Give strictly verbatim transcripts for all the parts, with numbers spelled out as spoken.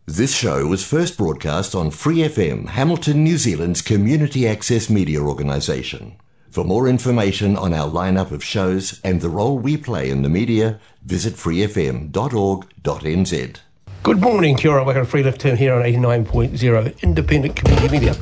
This show was first broadcast on Free F M, Hamilton, New Zealand's community access media organisation. For more information on our lineup of shows and the role we play in the media, visit free f m dot org dot n z. Good morning, Kia ora, welcome to Free Left Turn here on eighty-nine point zero Independent Community Media.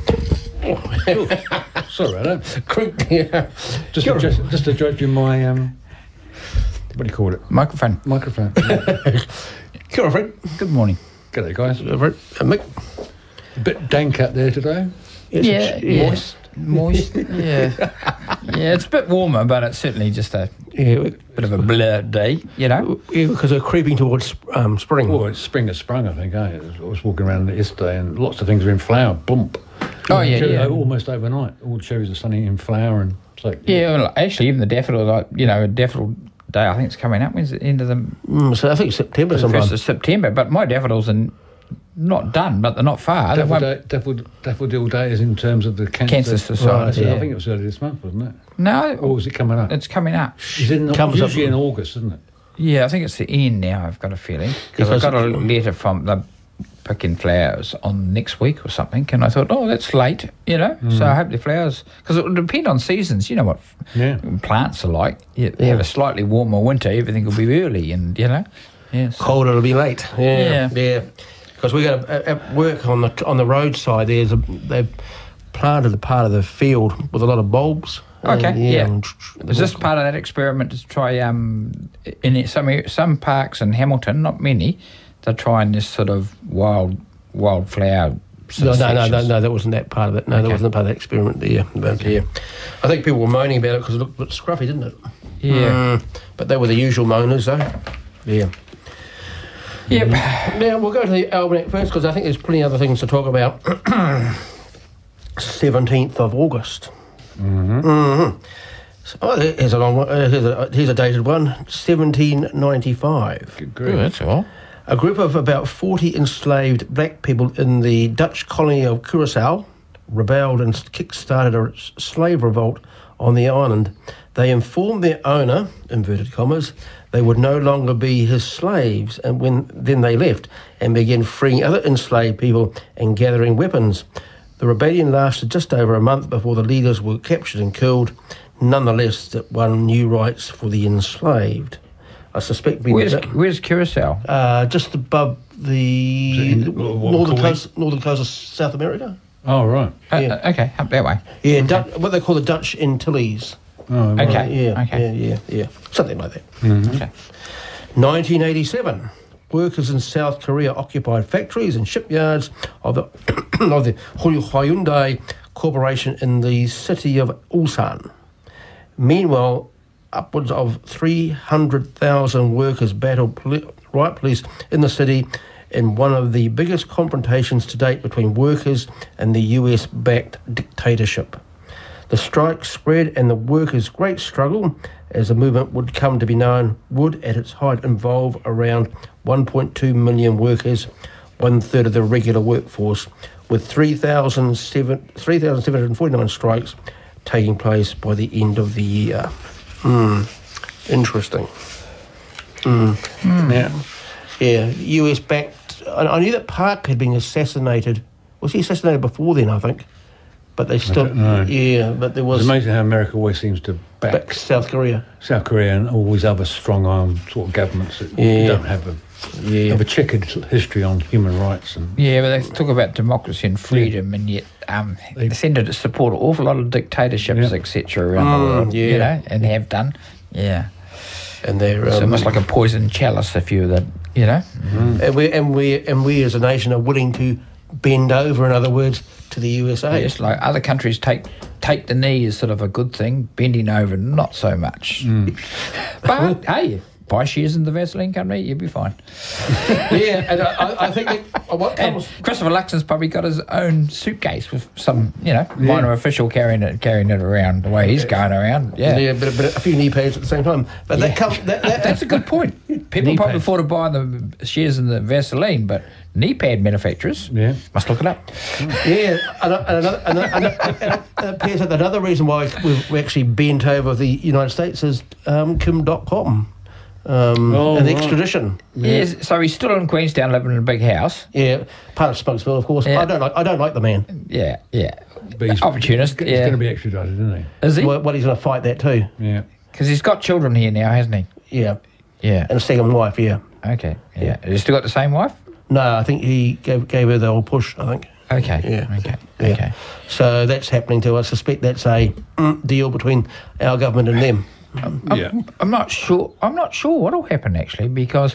Oh, sorry, I don't. Quick, yeah. Just, adjust, just adjusting my, um, what do you call it? Microphone. Microphone. Kia ora, Fred. Good morning. G'day, guys. Uh, Fred. Uh, Mick. A bit dank out there today. Yes, Yeah, it's- yeah. Moist. Moist. yeah. Yeah, it's a bit warmer, but it's certainly just a Yeah, we- bit of a blur day, you know. yeah, because we're creeping towards um, spring. Well, it's spring has sprung, I think, eh? I was walking around yesterday and lots of things are in flower. Bump. Oh, yeah, Cherry- yeah. Almost overnight. All the cherries are suddenly in flower and it's like... Yeah, well, actually, even the daffodil, like, you know, a daffodil day, I think it's coming up. When's the end of the Mm, so I think September the sometime. first of September? But my daffodils are not done, but they're not far. They won't- Daffodil, daffodil, daffodil Day is in terms of the cancer... Cancer Society. Right, yeah. I think it was early this month, wasn't it? No, Or was it coming up? it's coming up. It's in, Comes up- usually in August, isn't it? Yeah, I think it's the end now, I've got a feeling. Because I Because- got a letter from the picking flowers on next week or something, and I thought, oh, that's late, you know, so I hope the flowers... Because it will depend on seasons, you know what Yeah. plants are like. You they have a slightly warmer winter, everything will be early, and, you know, yes. Cold, it'll be late. Yeah, Yeah. yeah. Because we got to, at work on the on the roadside. There's a they've planted a part of the field with a lot of bulbs. Okay, And, yeah. and- Is this part of that experiment to try, um, in some some parks in Hamilton, not many, they're trying this sort of wild wildflower No, sort no, of no, no, sections? no, that wasn't that part of it. No, that Okay. wasn't part of the experiment there. But, yeah. I think people were moaning about it because it looked a bit scruffy, didn't it? Yeah. Mm, but they were the usual moaners, though. Yeah. Yep. Now, we'll go to the Almanac first because I think there's plenty of other things to talk about. seventeenth of August. Mm-hmm. Mm-hmm. So, oh, here's a long one. Uh, here's, a, here's a dated one. seventeen ninety-five. Good Oh, grief. that's all. A group of about forty enslaved black people in the Dutch colony of Curaçao rebelled and kick-started a s- slave revolt on the island. They informed their owner, inverted commas, they would no longer be his slaves, and when then they left and began freeing other enslaved people and gathering weapons. The rebellion lasted just over a month before the leaders were captured and killed. Nonetheless, it won new rights for the enslaved. I suspect we Where's, where's Curacao? uh, just above the, Is it in- the what- what northern we call coast, northern coast of South America. Oh, right. Uh, Yeah. uh, okay, up that way. Yeah, Du- what they call the Dutch Antilles. Oh, right. Okay. Yeah, Okay. yeah, yeah, yeah, something like that. Okay. nineteen eighty-seven, workers in South Korea occupied factories and shipyards of the of the Hyundai Corporation in the city of Ulsan. Meanwhile, upwards of three hundred thousand workers battled poli- riot police in the city in one of the biggest confrontations to date between workers and the U S-backed dictatorship. The strike spread and the workers' great struggle, as the movement would come to be known, would at its height involve around one point two million workers, one-third of the regular workforce, with three thousand seven hundred forty-nine strikes taking place by the end of the year. Hmm, interesting. Yeah. Yeah, U S-backed... I, I knew that Park had been assassinated. Was he assassinated before then, I think? But they still... don't know. Yeah, but there It's was... amazing how America always seems to back back South Korea. South Korea and all these other strong-armed sort of governments that Yeah. don't have a, Yeah. have a checkered history on human rights. And Yeah, but they talk about democracy and freedom, and yet um, they, They- tend to support an awful lot of dictatorships, Yeah. et cetera, around Mm, the world, yeah. you know, and have done. Yeah. And they're... It's Um, almost like a poison chalice if you're the, you know. and, we, and, we, and we as a nation are willing to bend over, in other words, to the U S A. It's like other countries take take the knee as sort of a good thing, bending over not so much. But, hey, buy shares in the Vaseline company, you'll be fine. Yeah, and I, I think that what And comes... Christopher Luxon's probably got his own suitcase with some, you know, minor official carrying it carrying it around the way he's going around. Yeah. Yeah, but, but a few knee pads at the same time. But that comes... That, that, That's a good point. People Knee probably pads. thought of buying the shares in the Vaseline, but knee pad manufacturers Yeah. must look it up. Yeah, and, and another, and, and, and, and it appears that another reason why we've we actually bent over the United States is um, Kim dot com. um, Oh, and the right. extradition. Yeah. So he's still in Queenstown living in a big house. Yeah, part of Spunksville, of course. Yeah. I don't like. I don't like the man. Yeah, yeah. But he's, Opportunist, He's yeah. going to be extradited, isn't Is he? Well, well, he's going to fight that too. he? Yeah. Because he's got children here now, hasn't he? Yeah, Yeah. and a second wife. Yeah. Okay. Yeah. Has he still got the same wife? No, I think he gave gave her the old push. I think. Okay. Yeah. Okay. Yeah. Okay. So that's happening too. I suspect that's a mm, deal between our government and them. I'm, Yeah. I'm not sure. I'm not sure what'll happen actually, because,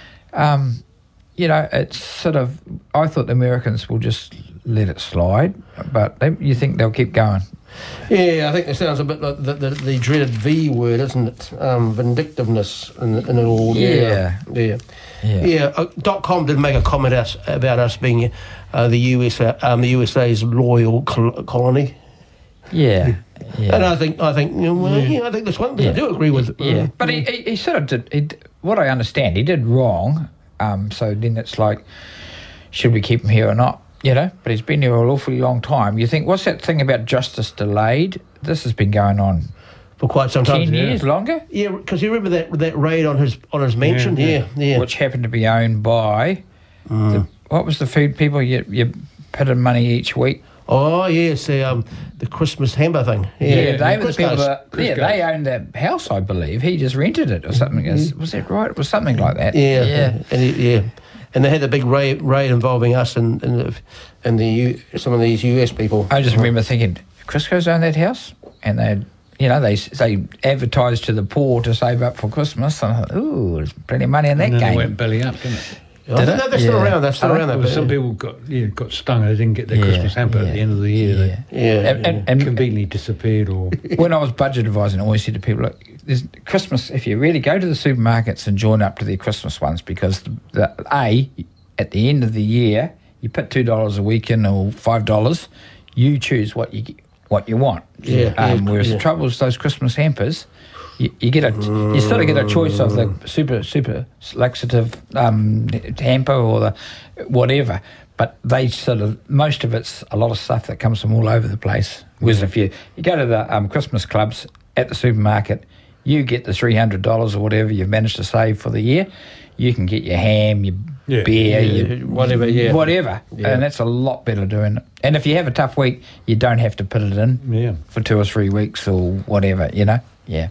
um, you know, it's sort of. I thought the Americans will just let it slide, but they, you think they'll keep going? Yeah, I think it sounds a bit like the, the, the dreaded V word, isn't it? Um, vindictiveness in, in it all. Yeah. Yeah. Yeah. Yeah. Uh, dot com did make a comment us, about us being uh, the U S A, um, the U S A's loyal col- colony, Yeah. Yeah. and I think I think you know, well, yeah. I think that's one thing I do agree with. Yeah, but he, he, he sort of did, he, d- what I understand, he did wrong. Um, so then it's like, should we keep him here or not? You know, but he's been here an awfully long time. You think, what's that thing about justice delayed? This has been going on for quite some time. ten yeah. years longer, Yeah, because you remember that that raid on his on his mansion. Yeah, Yeah, yeah. which happened to be owned by, the, what was the food people? You, you put in money each week. Oh yes, the um the Christmas hamper thing. Yeah, Yeah, they were the people Crisco's. that, yeah, Crisco's. they owned that house, I believe. He just rented it or something. Is- Was that right? It was something like that. Yeah, Yeah. and it, yeah, and they had the big raid, raid involving us and and, the, and the U, some of these U S people. I just remember thinking, Crisco's owned that house, and they, you know, they they advertised to the poor to save up for Christmas. And I thought, ooh, there's plenty of money in that And then game. they went belly up, didn't it? I think it? they're, they're still Yeah. around. They're still I around. Well, That, some but- people got yeah, got stung. They didn't get their Yeah, Christmas hamper yeah, at the end of the year. yeah. Yeah, And, and, and, They conveniently disappeared or... when I was budget advising, I always said to people, look, there's Christmas, if you really go to the supermarkets and join up to their Christmas ones, because the, the A, at the end of the year, you put two dollars a week in or five dollars, you choose what you what you want. Yeah, Um, yeah, whereas yeah. the trouble is those Christmas hampers, you, you get a you sort of get a choice of the super super laxative um, hamper or the whatever, but they sort of most of it's a lot of stuff that comes from all over the place. Whereas if you you go to the um, Christmas clubs at the supermarket, you get the three hundred dollars or whatever you've managed to save for the year. You can get your ham, your Yeah. beer, Yeah, your whatever, yeah. whatever, Yeah. and that's a lot better doing it. And if you have a tough week, you don't have to put it in Yeah. for two or three weeks or whatever, you know. Yeah,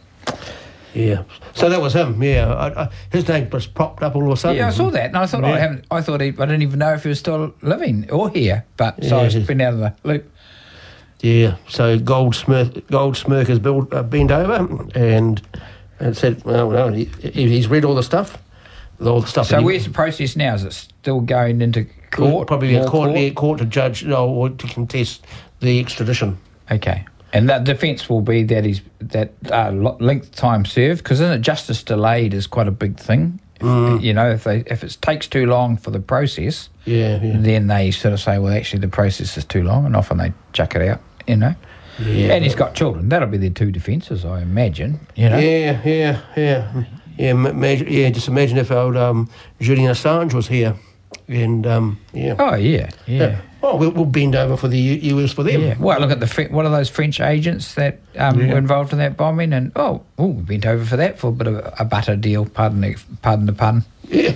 yeah. So that was him. Yeah, I, I, his name just popped up all of a sudden. yeah, I saw that, and I thought I Yeah. haven't. I thought he, I didn't even know if he was still living or here, but so Yeah, I've he's- been out of the loop. Yeah, so Goldsmith, Goldsmirk has built, uh, bent over and, and said, well, no, he, he's read all the stuff. All the stuff. So that he- where's the process now? Is it still going into court? Probably a More court, yeah, court to judge no, or to contest the extradition. Okay. And the defence will be that he's that uh, lo- length time served, because isn't it justice delayed is quite a big thing. If, Mm. You know, if they if it takes too long for the process, Yeah, yeah. then they sort of say, well, actually, the process is too long, and often they chuck it out. You know, Yeah. and he's got children. That'll be their two defences, I imagine. You know, Yeah, yeah, yeah. Yeah, ma- imagine, yeah, just imagine if old um, Julian Assange was here. And, um, yeah. Oh yeah, yeah. Yeah. Oh, we'll, we'll bend over for the U- US for them. Yeah. Well, look at the Fre- what are those French agents that um, Yeah. were involved in that bombing, and oh, oh, we bent over for that for a bit of a, a butter deal. Pardon, the, pardon the pun. Yeah.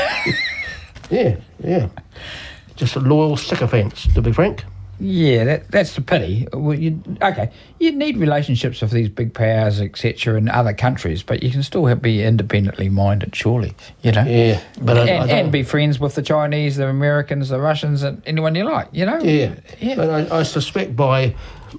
yeah, yeah. Just a loyal sycophants, to be frank. Yeah, that, that's the pity. Well, you okay? You need relationships with these big powers, et cetera, in other countries, but you can still have, be independently minded, surely. You know, Yeah, but I, I and, don't- and be friends with the Chinese, the Americans, the Russians, and anyone you like. You know. Yeah, Yeah. But I, I suspect by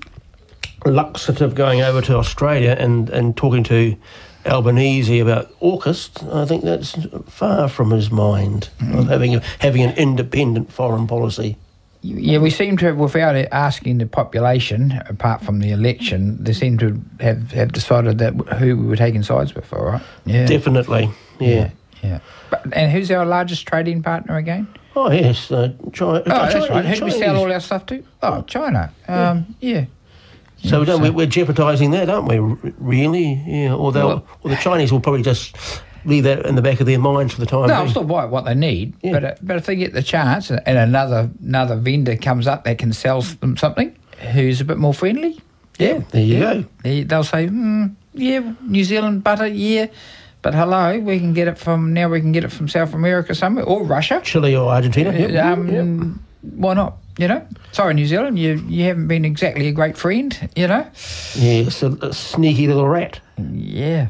laxative going over to Australia and, and talking to Albanese about AUKUS, I think that's far from his mind of having a, having an independent foreign policy. Yeah, we seem to have, without asking the population, apart from the election, they seem to have, have decided that who we were taking sides with, all right? Yeah. Definitely, yeah. Yeah. But, and who's our largest trading partner again? Oh yes, uh, China. Oh, that's right. Who do we sell all our stuff to? Oh, China. Um, yeah. So we don't, so- we, we're jeopardising that, aren't we? r- Really? Yeah. Or they'll, Well- or the Chinese will probably just leave that in the back of their minds for the time No, I'll being. still buy what they need, Yeah. but uh, but if they get the chance and another another vendor comes up that can sell them something who's a bit more friendly, yeah, There you yeah. go. They, they'll say, mm, yeah, New Zealand butter, yeah, But hello, we can get it from now. We can get it from South America somewhere, or Russia, Chile or Argentina. Yep. um, Yep. Why not? You know, sorry, New Zealand, you you haven't been exactly a great friend. You know, Yeah, it's a, a sneaky little rat. yeah,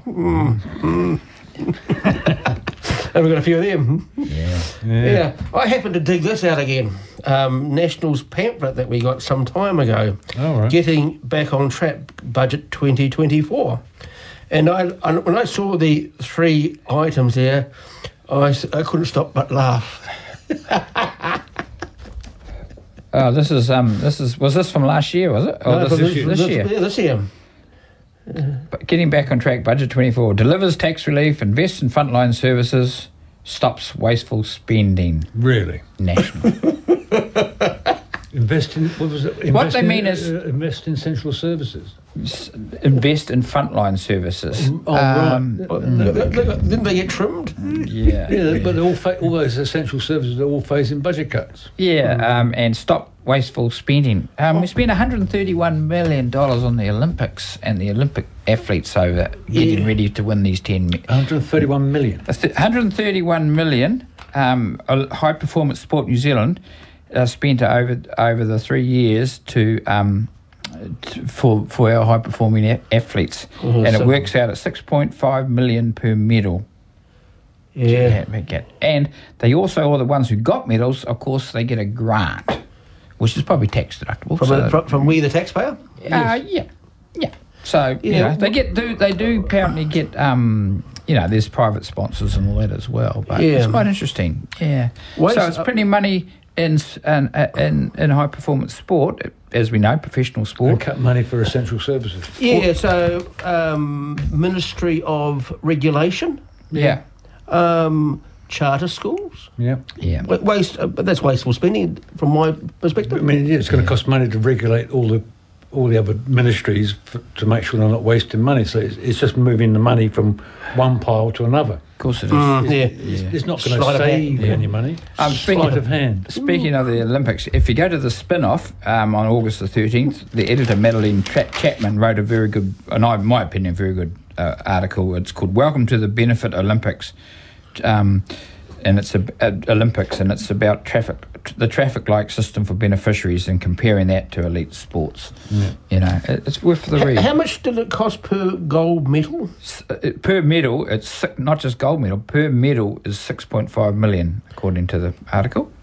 And we've got a few of them. yeah. Yeah. I happened to dig this out again. Um, National's pamphlet that we got some time ago. All right. Getting back on track, budget twenty twenty-four. And I, I, when I saw the three items there, I, s- I couldn't stop but laugh. Oh, this is um, this is was this from last year? Was it? Oh, No, this, for is this, year. Yeah, this year. But getting back on track, budget twenty-four delivers tax relief, invests in frontline services, stops wasteful spending. Really? National. Invest in, what was it? Invest What they in, mean is- Uh, invest in central services. S- invest in frontline services. Oh, right. Um, Well, they- they- they- Didn't they get trimmed? Yeah. Yeah, but all, fa- all those essential services are all facing budget cuts. Yeah, um, and stop wasteful spending. Um, we spent one hundred thirty-one million dollars on the Olympics and the Olympic athletes over getting Yeah. ready to win these ten. one hundred thirty-one million. That's one hundred thirty-one million. Um, a High Performance Sport New Zealand uh, spent over over the three years to um, t- for for our high performing a- athletes, Mhm, and so- it works out at six point five million per medal. Yeah. And they also, all the ones who got medals, of course, they get a grant, which is probably tax deductible. From, so- a, from, from we, the taxpayer? Uh, yeah, yeah. So you Yeah. know, they get do they do apparently get um you know there's private sponsors and all that as well. But Yeah. it's quite interesting. Yeah. Well, so it's- it's plenty of money in s- in in, in high performance sport, as we know, professional And sport. cut money for essential services. Yeah, so um, Ministry of Regulation, Yeah. um, charter schools. Yeah. Yeah. Wa- Waste, uh, but that's wasteful spending from my perspective. I mean, yeah, it's going to cost money to regulate all the all the other ministries for, to make sure they're not wasting money. So it's, it's just moving the money from one pile to another. Of course it is. Mm, yeah. It's, it's not going Sleight to of hand. save Yeah. any money. Um, speaking Sleight of- of hand. Speaking of the Olympics, if you go to the spin-off um, on August the thirteenth, the editor Madeline Tra- Chapman wrote a very good, and in my opinion, very good uh, article. It's called "Welcome to the Benefit Olympics," um, and it's a, a Olympics, and it's about traffic, the traffic-like system for beneficiaries, and comparing that to elite sports. Yeah. You know, it, it's worth the H- read. How much did it cost per gold medal? S- uh, per medal, it's si- not just gold medal. Per medal is six point five million, according to the article.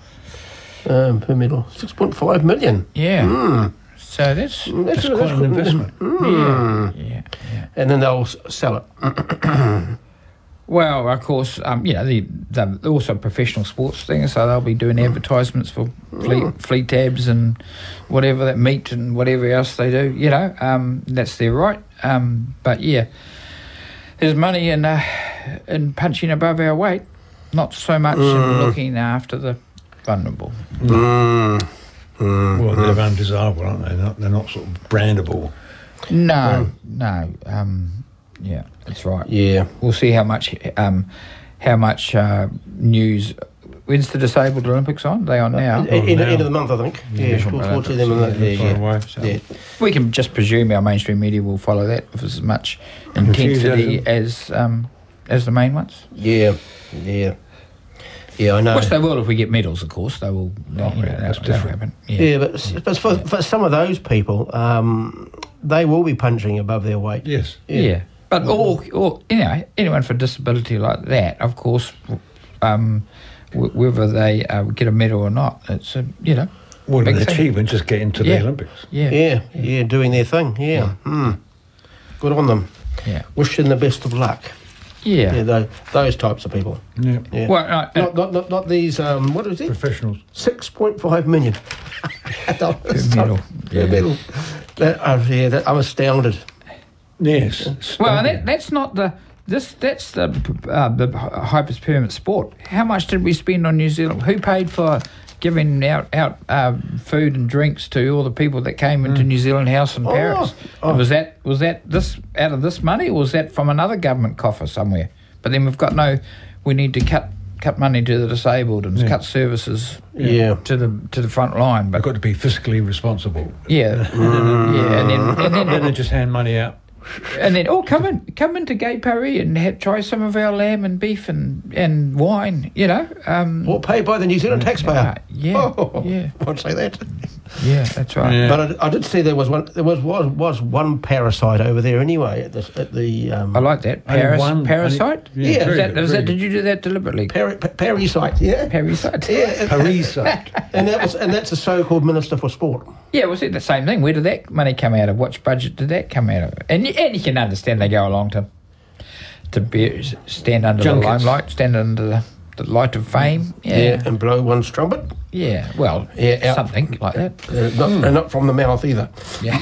Um, per medal, six point five million. Yeah. So that's Mm, That's quite an investment. yeah, yeah, yeah. And then they'll s- sell it. Well, of course, um, you know, the, the also professional sports things, so they'll be doing advertisements for fleet, fleet tabs and whatever that meat and whatever else they do. You know, um, that's their right. Um, but yeah, there's money in uh, in punching above our weight, not so much in looking after the vulnerable. Mm. Well, they're undesirable, aren't they? They're not, they're not sort of brandable. No, no, um, yeah, that's right. Yeah. We'll see how much um, how much uh, news. When's the disabled Olympics on? They on now. In, in, now. end of the month, I think. Yeah, Visual we'll, we'll see Olympics, them in that. yeah, Yeah, far yeah. away. So Yeah. we can just presume our mainstream media will follow that with as much intensity as um, as the main ones. Yeah, yeah, yeah. I know. Which they will if we get medals, of course. They will. Oh, you know, yeah, that'll- that's that'll different. happen. yeah, but, s- but for, for some of those people, um, they will be punching above their weight. Yes. Yeah. But all, all, you know, anyone for disability like that, of course, um, w- whether they uh, get a medal or not, it's a, you know, What big an thing. achievement just getting to Yeah. the Olympics. Yeah. Yeah, yeah, doing their thing. Yeah, mm. Good on them. Yeah. Wish them the best of luck. Yeah. Yeah, those, those types of people. Yeah. Yeah. Well, no, Not, not, not, not these. Um, what is it? Professionals. Six point five million. dollars. Per medal. Per Yeah. medal. That, uh, yeah, that, I'm astounded. Yes. well, that, that's not the. This that's the uh, the high performance sport. How much did we spend on New Zealand? Who paid for giving out out uh, food and drinks to all the people that came into New Zealand House in Oh, Paris? oh. Was that was that this out of this money, or was that from another government coffer somewhere? But then we've got no. We need to cut cut money to the disabled and Yeah. cut services Yeah. to the to the front line. They've But got to be fiscally responsible. yeah, yeah, and then and And then then they just hand money out And then, oh, come in, come into Gay Paree and have, try some of our lamb and beef and, and wine, you know. Um, Or paid by the New Zealand taxpayer. uh, yeah, Oh, yeah. I'd say that. Yeah, that's right. Yeah. But I, I did see there was one. There was was, was one parasite over there anyway at the at the. Um, I like that. Only Paras, one- parasite? only- Yeah. Was very that, good, was very that, did you do that deliberately? Peri, pa- parasite, yeah. Parasite. Yeah, and, Parasite. and that was and that's the so-called Minister for Sport. Yeah, was it the same thing? Where did that money come out of? Which budget did that come out of? And, y- and you can understand they go along to to be, stand under Junkets. the limelight, stand under the, the light of fame. Yeah. and blow one's trumpet. Yeah, well, Yeah, out- something like that. Uh, not, and not from the mouth either. Yeah.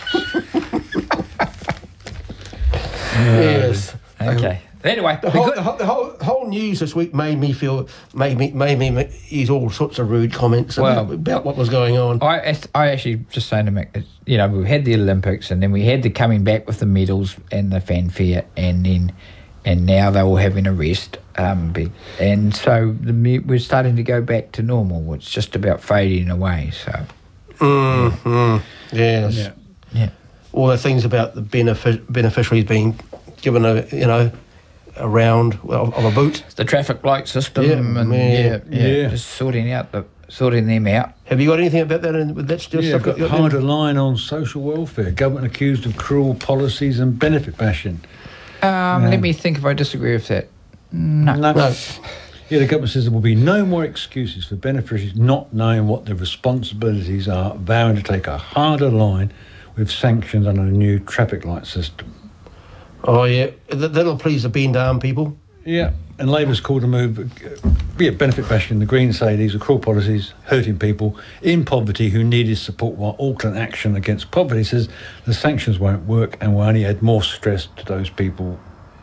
Yes. Okay. Anyway, The the whole, good- the, whole, the whole whole news this week made me feel made me made me ma- use all sorts of rude comments Well- about, about what was going on. I, I actually just saying to Mick, you know, we had the Olympics and then we had the coming back with the medals and the fanfare, and then and now they're all having a rest. Um, be- and so the, me- we're starting to go back to normal. It's just about fading away. So Mm, mm, yes. Yeah. yeah, All the things about the benefi- beneficiaries being given a you know a round of, of a boot. the traffic light system Yeah, and yeah, yeah, yeah, yeah. just sorting out the sorting them out. Have you got anything about that? In, that's just Yeah, stuff got that- harder line on social welfare. Government accused of cruel policies and benefit bashing. Um, Let me think if I disagree with that. No. No. No. Yeah, the government says there will be no more excuses for beneficiaries not knowing what their responsibilities are, vowing to take a harder line with sanctions under a new traffic light system. Oh yeah, Th- that'll please the bend arm people. Yeah, and Labour's called a move, uh, yeah, benefit bashing. The Greens say these are cruel policies, hurting people in poverty who needed support, while Auckland Action Against Poverty says the sanctions won't work and will only add more stress to those people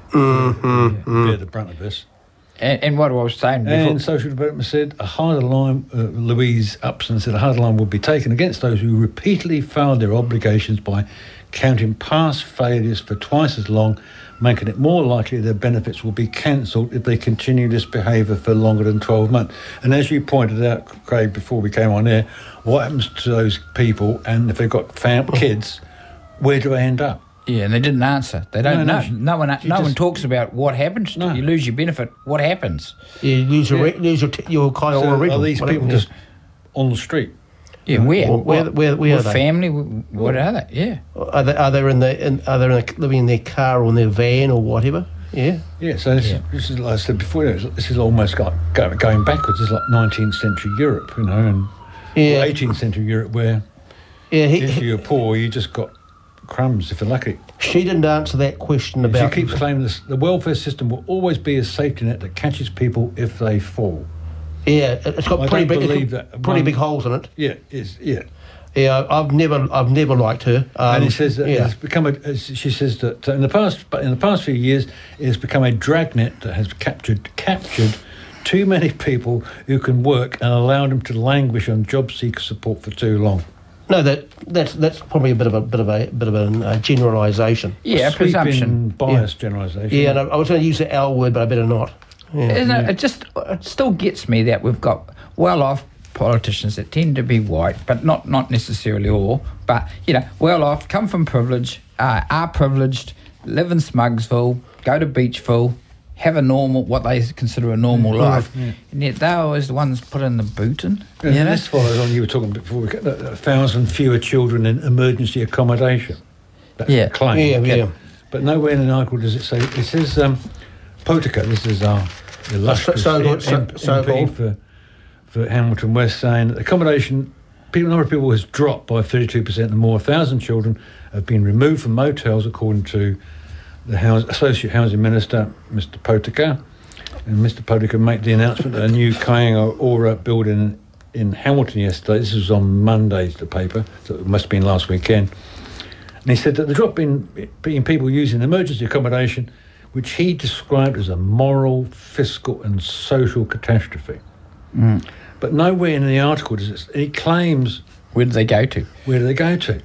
Mm-hmm. who bear the brunt of this. And, and what I was saying before, And Social Development said a harder line, uh, Louise Upson said a harder line would be taken against those who repeatedly failed their obligations by counting past failures for twice as long, making it more likely their benefits will be cancelled if they continue this behaviour for longer than twelve months. And as you pointed out, Craig, before we came on air, what happens to those people, and if they've got fam- kids, where do they end up? yeah, and they didn't answer. They don't No, no, know. she- No one, she no one just- talks about what happens. To No. you lose your benefit. What happens? You lose your re- lose your t- your kind of So original. are these whatever, people yeah. just on the street? Yeah, where? Well, where- What? where- where are What they? family? What are they? Yeah. Are they are they in the in, are they in the, living in their car or in their van or whatever? Yeah. Yeah, so this, Yeah. this is like I said before. This is almost like go- going backwards. This is like nineteenth century Europe, you know, and Yeah. eighteenth century Europe, where Yeah. He, if he- you're poor, you just got crumbs if you're lucky. she didn't answer that question She about. keeps claiming this: the welfare system will always be a safety net that catches people if they fall. Yeah, it's got I pretty don't big, believe it's got that pretty one- big holes in it. Yeah, it's yeah. Yeah, I've never, I've never liked her. Um, and it says that yeah. it's become a. as She says that in the past, but in the past few years, it has become a dragnet that has captured captured too many people who can work and allowed them to languish on job seeker support for too long. No, that that's that's probably a bit of a bit of a bit of a uh, generalisation. Yeah, A sweeping presumption. bias generalisation. Yeah, and I, I was going to use the L word, but I better not. Yeah. Isn't it, it just it still gets me that we've got well-off politicians that tend to be white, but not not necessarily all. But you know, well-off, come from privilege, uh, are privileged, live in Smugsville, go to Beachville, have a normal, what they consider a normal life, yeah. and yet they're always the ones put in the boot in. And You know? this follows on, you were talking before, we got a thousand fewer children in emergency accommodation. That's Yeah. the claim. Yeah, Okay. yeah. But nowhere in the article does it say, it says um, Potica, this is our illustrious So- so- so- M P so called. for, for Hamilton West, saying that accommodation, people, number of people has dropped by thirty-two percent and more. one thousand children have been removed from motels, according to the house, Associate Housing Minister, Mister Potica. And Mister Potica made the announcement that a new Kainga Ora building in Hamilton yesterday. This was on Monday's the paper, so it must have been last weekend. And he said that the drop in, in people using emergency accommodation, which he described as a moral, fiscal and social catastrophe. Mm. But nowhere in the article does it, he claims, Where do they go to? where do they go to?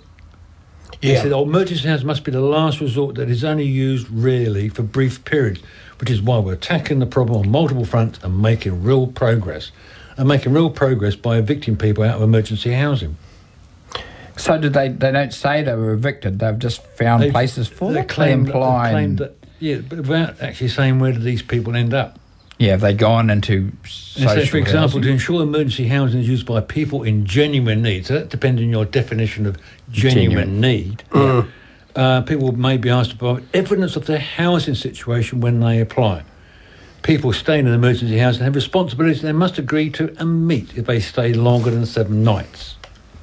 He Yeah. said, oh, emergency housing must be the last resort that is only used rarely for brief periods, which is why we're attacking the problem on multiple fronts and making real progress. And making real progress by evicting people out of emergency housing. So did they? They don't say they were evicted. They've just found They've- places for they them. claim They imply. they claim that, yeah, but without actually saying where do these people end up. Yeah, have they gone into And social so, for example, housing? to ensure emergency housing is used by people in genuine need, so that depends on your definition of genuine, Genuine. need, uh, people may be asked to provide evidence of their housing situation when they apply. People staying in emergency housing have responsibilities they must agree to and meet if they stay longer than seven nights.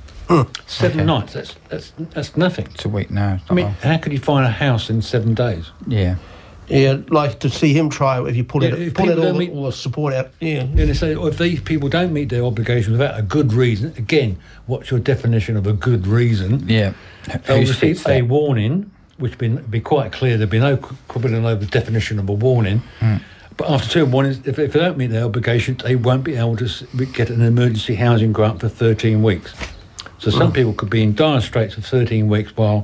Seven Okay. nights, that's, that's, that's nothing. It's a week now. I mean, how could you find a house in seven days? yeah. Yeah, like to see him try if you pull Yeah, it, if pull it people all, don't meet- all the support out. Yeah, And they say, well, if these people don't meet their obligations without a good reason, again, what's your definition of a good reason? Yeah. They'll Who receive sets a that? warning, which be, be quite clear, there'll be no quibbling over the definition of a warning. But after two warnings, if, if they don't meet their obligations, they won't be able to s- get an emergency housing grant for thirteen weeks. So some people could be in dire straits for thirteen weeks while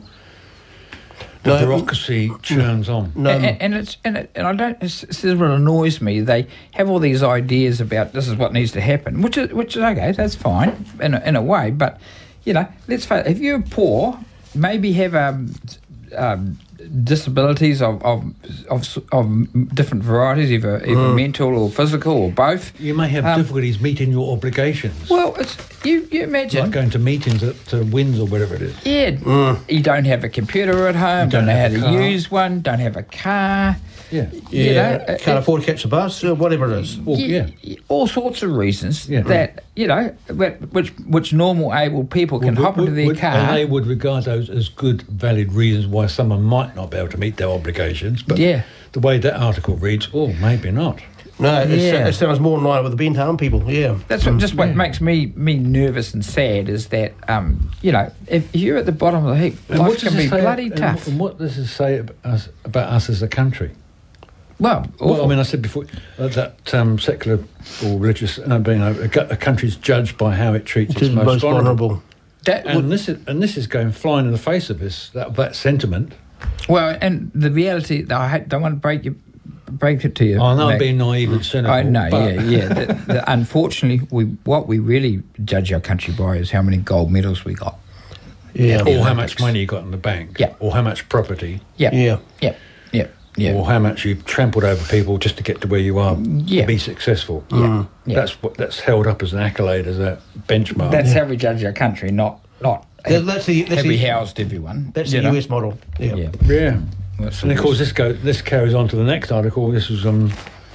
the No, bureaucracy churns on. no, And, and it's and, it, and I don't. This this is what annoys me. They have all these ideas about this is what needs to happen, which is which is okay. That's fine in a, in a way. But you know, let's face it, if you're poor, maybe have um, um, disabilities of of, of of different varieties, either either mental or physical or both. You may have Um, difficulties meeting your obligations. Well, it's you. You imagine. like going to meetings at to Winds or whatever it is. Yeah, you don't have a computer at home, don't, don't know how have to a car. use one, don't have a car. Yeah. yeah, you know, can't it- afford to catch the bus or whatever it is. Well, yeah. y- all sorts of reasons Yeah. that you know, wh- which which normal able people can Would- hop into would- their would- car. And they would regard those as good, valid reasons why someone might not be able to meet their obligations. But Yeah. the way that article reads, oh, maybe not. No, it's, Yeah. it sounds more in line with the Bentham people. Yeah, That's what, just what makes me me nervous and sad is that um, you know if you're at the bottom of the heap, And life what does can it be say- bloody and- tough. And what does it say about us, about us as a country? Well, Well, I awful. mean, I said before uh, that um, secular or religious, uh, being a, a, gu- a country's judged by how it treats it its is most, most vulnerable. vulnerable. that would, And this is and this is going flying in the face of this that, that sentiment. well, and the reality, I hate, don't want to break you, break it to you. I know I'm Mac. being naive and cynical. I know, but yeah, yeah. the, the, unfortunately, we what we really judge our country by is how many gold medals we got. Yeah, Or how much money you got in the bank. Yeah. Or how much property. Yeah, yeah. yeah, yeah, yeah. Or how much you've trampled over people just to get to where you are Yeah. to be successful. Yeah. Yeah. That's what that's held up as an accolade, as a benchmark. That's how we judge our country, not not That- that's the that's have we the, housed everyone. that's you the know? U S model. Yeah, Yeah. yeah. That's And of course, this goes. This carries on to the next article. This was on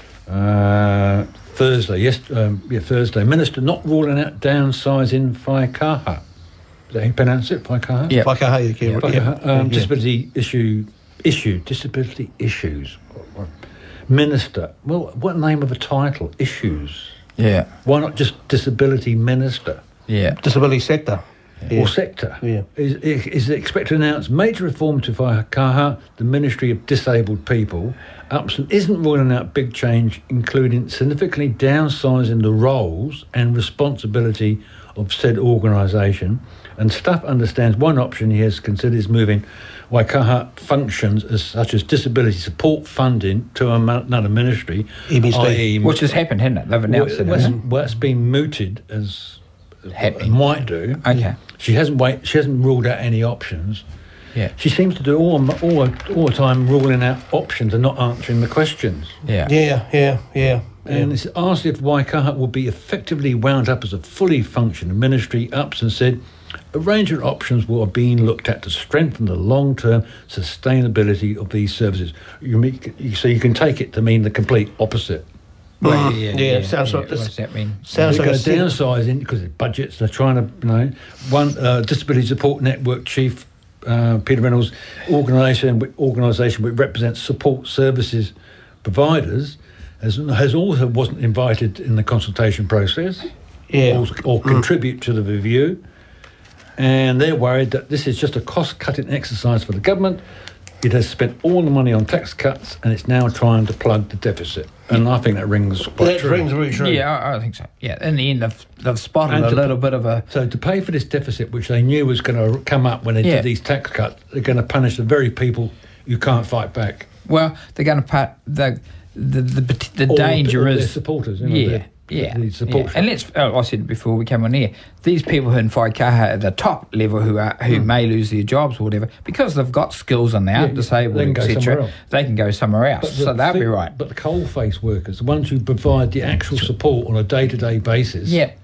uh, Thursday. Yes, um, yeah, Thursday. Minister not ruling out downsizing Whaikaha. Is that how you pronounce it? Whaikaha. Yeah. like how you can. Whaikaha, um, disability issue issue disability issues. Minister. Well, what name of a title? Issues. Yeah, Why not just disability minister yeah. Disability sector. Yeah. or sector? Yeah. Is, is expected to announce major reform to Whaikaha, the Ministry of Disabled People. Upson isn't ruling out big change, including significantly downsizing the roles and responsibility of said organisation. And Stuff understands one option he has considered is moving Waikaha functions as such as disability support funding to a, another ministry, E B C. that is, Which has happened, hasn't it? They've announced it. well, hasn't it's, well, it's been mooted as Happening. might do. Okay. She hasn't wait. She hasn't ruled out any options. it? Yeah, She seems to do all all all the time ruling out options and not answering the questions. yeah, Yeah, yeah, yeah. And it's asked if Waikaha will be effectively wound up as a fully functioning ministry. Upson said a range of options were being looked at to strengthen the long-term sustainability of these services. You make, so you can take it to mean the complete opposite. Well, Yeah, it sounds like What this- does that mean? Sounds They're like a going sin- downsizing because of budgets. They're trying to, you know, one uh, Disability Support Network chief uh, Peter Reynolds, organisation organisation which represents support services providers, has has also wasn't invited in the consultation process, Yeah. or, or contribute to the review, and they're worried that this is just a cost cutting exercise for the government. It has spent all the money on tax cuts, and it's now trying to plug the deficit. And I think that rings quite That true. rings very true. Yeah, I, I think so. Yeah, in the end, they've, they've spotted And a to- little bit of a. So to pay for this deficit, which they knew was going to come up when they Yeah. did these tax cuts, they're going to punish the very people who can't fight back. Well, they're going to part the the the, the All danger all their is supporters. You know, yeah, their- Yeah, the support. yeah. And let's. Oh, I said before we came on here, these people who in Whaikaha at the top level who are who mm. may lose their jobs or whatever because they've got skills and they're yeah, disabled, et cetera. They can go somewhere else, the, so they'll the, be right. But the coalface workers, the ones who provide the actual support on a day-to-day basis, yeah,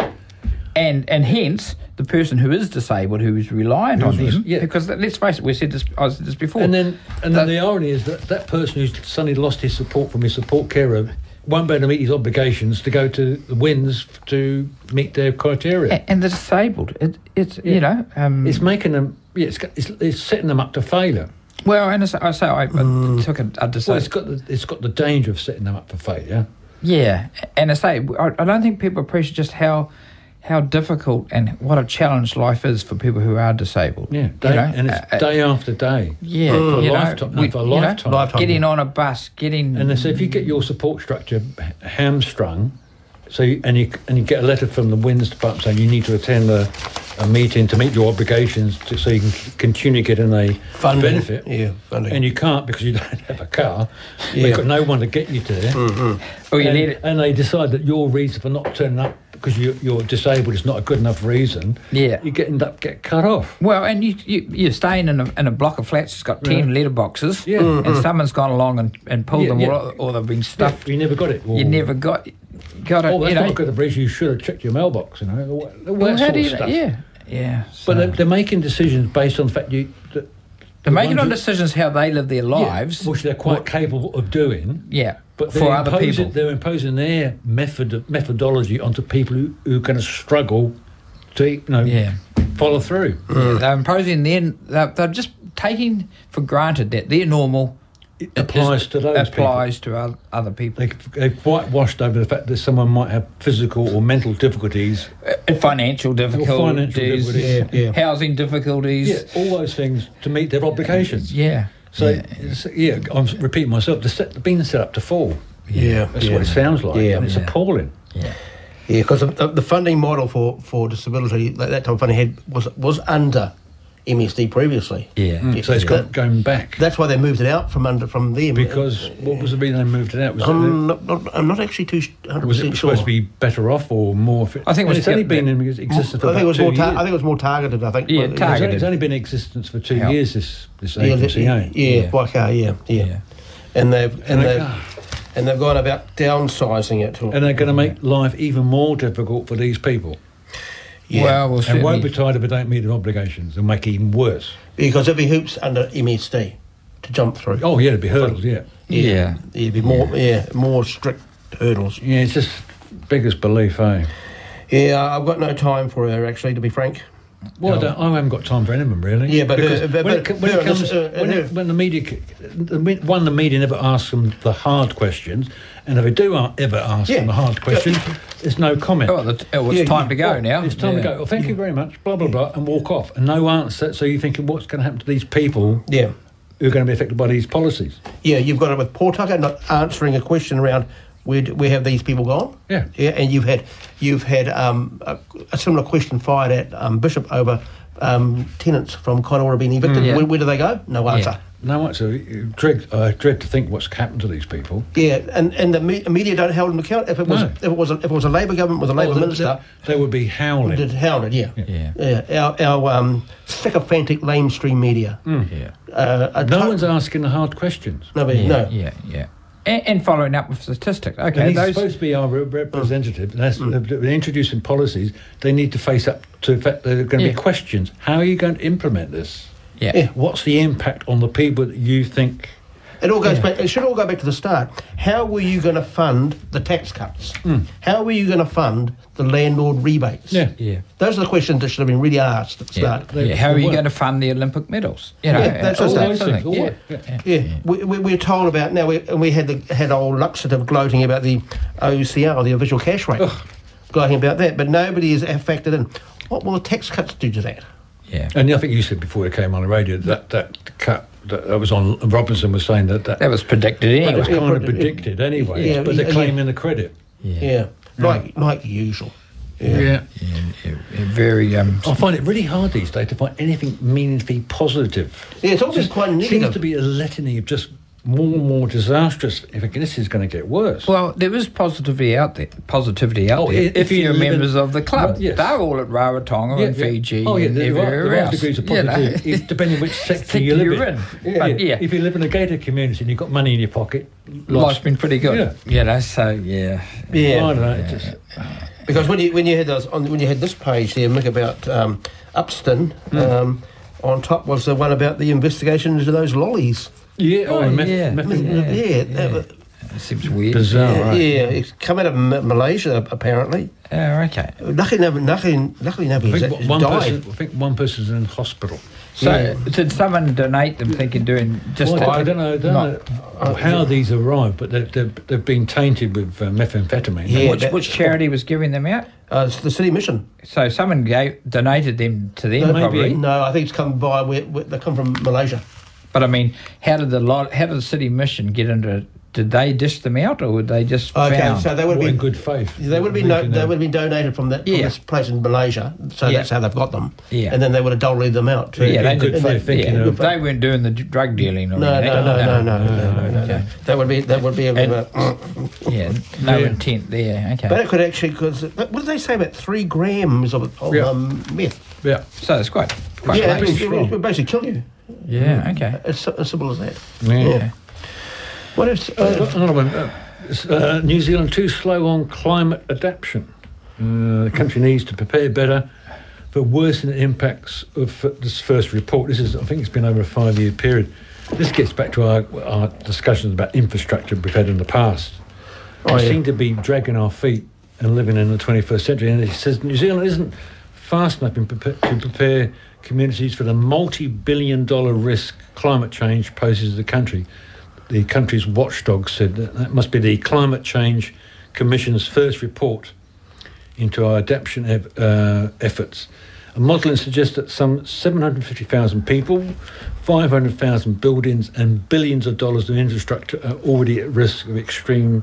and and hence the person who is disabled, who is reliant on them, yeah. because let's face it, we said this, I said this before. And then, and then the irony is that that person who's suddenly lost his support from his support carer won't be able to meet his obligations to go to the WINS to meet their criteria. And, and the disabled, it, it's yeah. you know, um, it's making them, yeah, it's, it's, it's setting them up to failure. Well, and I say I, I mm. took a, a well, it's got the, it's got the danger of setting them up for failure. Yeah, and I say I, I don't think people appreciate just how. How difficult and what a challenge life is for people who are disabled. Yeah, day, you know? and it's uh, day after day. Yeah, for a you lifetime. Know, no, for a lifetime. Know, lifetime. Getting on a bus, getting. And so if you get your support structure hamstrung, so you, and you and you get a letter from the WINS department saying you need to attend a, a meeting to meet your obligations, to, so you can c- continue getting a funding. benefit. Yeah, funding. And you can't because you don't have a car. Yeah. They've got no one to get you there. Mm-hmm. Oh, you and, need it. And they decide that your reason for not turning up because you, you're disabled is not a good enough reason. Yeah, you get end up get cut off. Well, and you, you you're staying in a, in a block of flats that's got ten yeah. letter boxes. Yeah, mm-hmm. and someone's gone along and, and pulled yeah, them, yeah. Or, or they've been stuffed. Yeah, you never got it. Or, you never got got it. Oh, that's you know. not good. The reason you should have checked your mailbox. You know, all, all well, that how sort do you, of stuff. Yeah, yeah. So. But they're, they're making decisions based on the fact you. That they're making on decisions how they live their lives, yeah, which they're quite what, capable of doing. Yeah. But for other imposing, people, they're imposing their method methodology onto people who, who are going to struggle to, you know, yeah. follow through. Yeah, they're imposing their. They're, they're just taking for granted that their normal it applies is, to those applies people. to other people. They, they've whitewashed over the fact that someone might have physical or mental difficulties, uh, financial difficulties, or financial difficulties, yeah, yeah. housing difficulties, yeah, all those things to meet their obligations. Yeah. So, yeah, yeah I'm repeating myself, they're, set, they're being set up to fall. Yeah. That's yeah. what it sounds like. Yeah. And it's yeah. appalling. Yeah. Yeah, because the, the funding model for, for disability, that, that type of funding had, was was under M S D previously. Yeah. Mm, so it's yeah. got going back. That's why they moved it out from under from them. Because what was the reason they moved it out? Was I'm, not, not, I'm not actually too one hundred percent was it sure. supposed to be better off or more? Fit? I think it was it's only been in existence for I think about it was two more. Ta- years. I think it was more targeted. I think. Yeah, Well, targeted. It's only, it's only been in existence for two How? years. This this Yeah, agency, yeah, eh? yeah, Yeah. Waikato, yeah, yeah, Yeah. and they've and, And they they've can't. and they've gone about downsizing it. And they're going to make life even more difficult for these people. Yeah. Well, we'll And won't certainly. be tired if they don't meet their obligations and make it even worse. Because every hoop's under M S D to jump through. Oh, yeah, it'd be hurdles, yeah. Yeah. Yeah, it'd be more, yeah, more strict hurdles. Yeah, it's just biggest belief, eh? Yeah, I've got no time for her, actually, to be frank. Well, No. I, don't, I haven't got time for any of them, really. Yeah, but, Because uh, but- when, but- it, when but it comes, this, uh, when, uh, it, when the media, the, me- one, the media never asks them the hard questions, and if they do a- ever ask Yeah. them the hard questions, there's no comment. Oh, the, oh, it's Yeah, time you- to go Well, now. It's time Yeah. to go. Well, thank you very much, blah, blah, blah, and walk off. And no answer. So you're thinking, what's going to happen to these people Yeah. who are going to be affected by these policies? Yeah, you've got it with Pawtucket not answering a question around where, d- where have these people gone? Yeah. Yeah, and you've had you've had um, a, a similar question fired at um, Bishop over um, tenants from Kainoura being evicted. Mm, yeah. where, where do they go? No answer. No answer. Dread, I dread to think what's happened to these people. Yeah, and, and the me- media don't hold them account. If it was No. if it was a, if it was a Labor government with a Labor Oh, they- minister, They would be howling. did hounded. Yeah, Yeah. yeah. Our our um, sycophantic lamestream media. Yeah. Uh, a No to- one's asking the hard questions. no, but Yeah. no. Yeah. Yeah. And, and following up with statistics. Okay. And he's Those. supposed to be our re- representative. And that's, they're introducing policies. They need to face up to the fact that there are going to Yeah. be questions. How are you going to implement this? Yeah. Yeah. What's the impact on the people that you think? It all goes Yeah. back. It should all go back to the start. How were you going to fund the tax cuts? How were you going to fund the landlord rebates? Yeah. Yeah. Those are the questions that should have been really asked at the Yeah. start. They- yeah. How are they you weren't. going to fund the Olympic medals? You know, Yeah, that's all just those that. things. All Yeah. right. Yeah. Yeah, We, we, we're told about now, we, and we had the had old Luxative gloating about the O C R, the official cash rate, gloating about that, but nobody has factored in what will the tax cuts do to that? Yeah. And I think you said before it came on the radio that that cut that, that was on. Robinson was saying that that, That was predicted that was anyway. kind of Yeah, predicted anyway. yeah, but they're yeah. claiming the credit. Yeah, like like usual. Yeah. Yeah, yeah, yeah, very. Um, I find it really hard these days to find anything meaningfully positive. Yeah, it's always Just quite seems negative. to be a litany of just more and more disastrous. If it, this is going to get worse. Well, there is positivity out there. Positivity out Oh, there. if If, you you're live in- members of the club, Right, yes. they're all at Rarotonga Yeah, and yeah. Fiji Oh, yeah, and there are, everywhere there are else. degrees of You know. positivity, if- depending which sector Sector you live you're in. in. But yeah, If you live in a gated community and you've got money in your pocket, life's been pretty good. Yeah. You know, so yeah. Yeah. I don't know. It just, Because when you when you had those on when you had this page there, Mick, about um, Upston, um, on top was the one about the investigation into those lollies. yeah, oh, Oh, meth- yeah. meth- Yeah, Yeah, that was- It seems weird. bizarre, yeah, right? yeah, it's come out of Ma- Malaysia apparently. Oh, okay. Luckily, nobody, luckily, luckily I nobody's think actually one died. person. I think one person's in hospital. So, Yeah. did someone donate them thinking doing just Well, to- I don't know, I don't not- know how these arrived, but they've, they've, they've been tainted with uh, methamphetamine. Yeah. which, that- which charity was giving them out? Uh, it's the City Mission. So someone gave donated them to them, No, probably. No, I think it's come by. Where, where, they come from Malaysia. But I mean, how did the lot? How did the City Mission get into? Did they dish them out, or would they just Okay, found? so they would Well, be in good faith. They would have been no, Thinking they that- would have been donated from that from Yeah. this place in Malaysia, so Yeah. that's how they've got them. Yeah. And then they would have doled them out too. Yeah, they in good did- faith thinking yeah, of- they weren't doing the d- drug dealing or No, anything. no, no, no, no, no, no, no, Okay. no. That would be that would be a bit of a, Yeah, no Yeah. intent there. Okay, but it could actually because what did they say about three grams of, of Yeah. um, meth? Yeah. so it's quite, quite Yeah, close. it, it, it would basically kill you. Yeah, okay. It's so- as simple as that. Yeah. Yeah. What if? Uh, Uh, another one. Uh, it's, uh, New Zealand too slow on climate adaptation. Uh, the country needs to prepare better for worsening impacts of uh, this first report. This is, I think, it's been over a five-year period. This gets back to our, our discussions about infrastructure we've had in the past. Oh, we yeah. seem to be dragging our feet and living in the twenty-first century. And it says New Zealand isn't fast enough in prepa- to prepare communities for the multi-billion dollar risk climate change poses to the country. The country's watchdog said that, that must be the Climate Change Commission's first report into our adaptation ev- uh, efforts. A modelling suggests that some seven hundred fifty thousand people, five hundred thousand buildings and billions of dollars of infrastructure are already at risk of extreme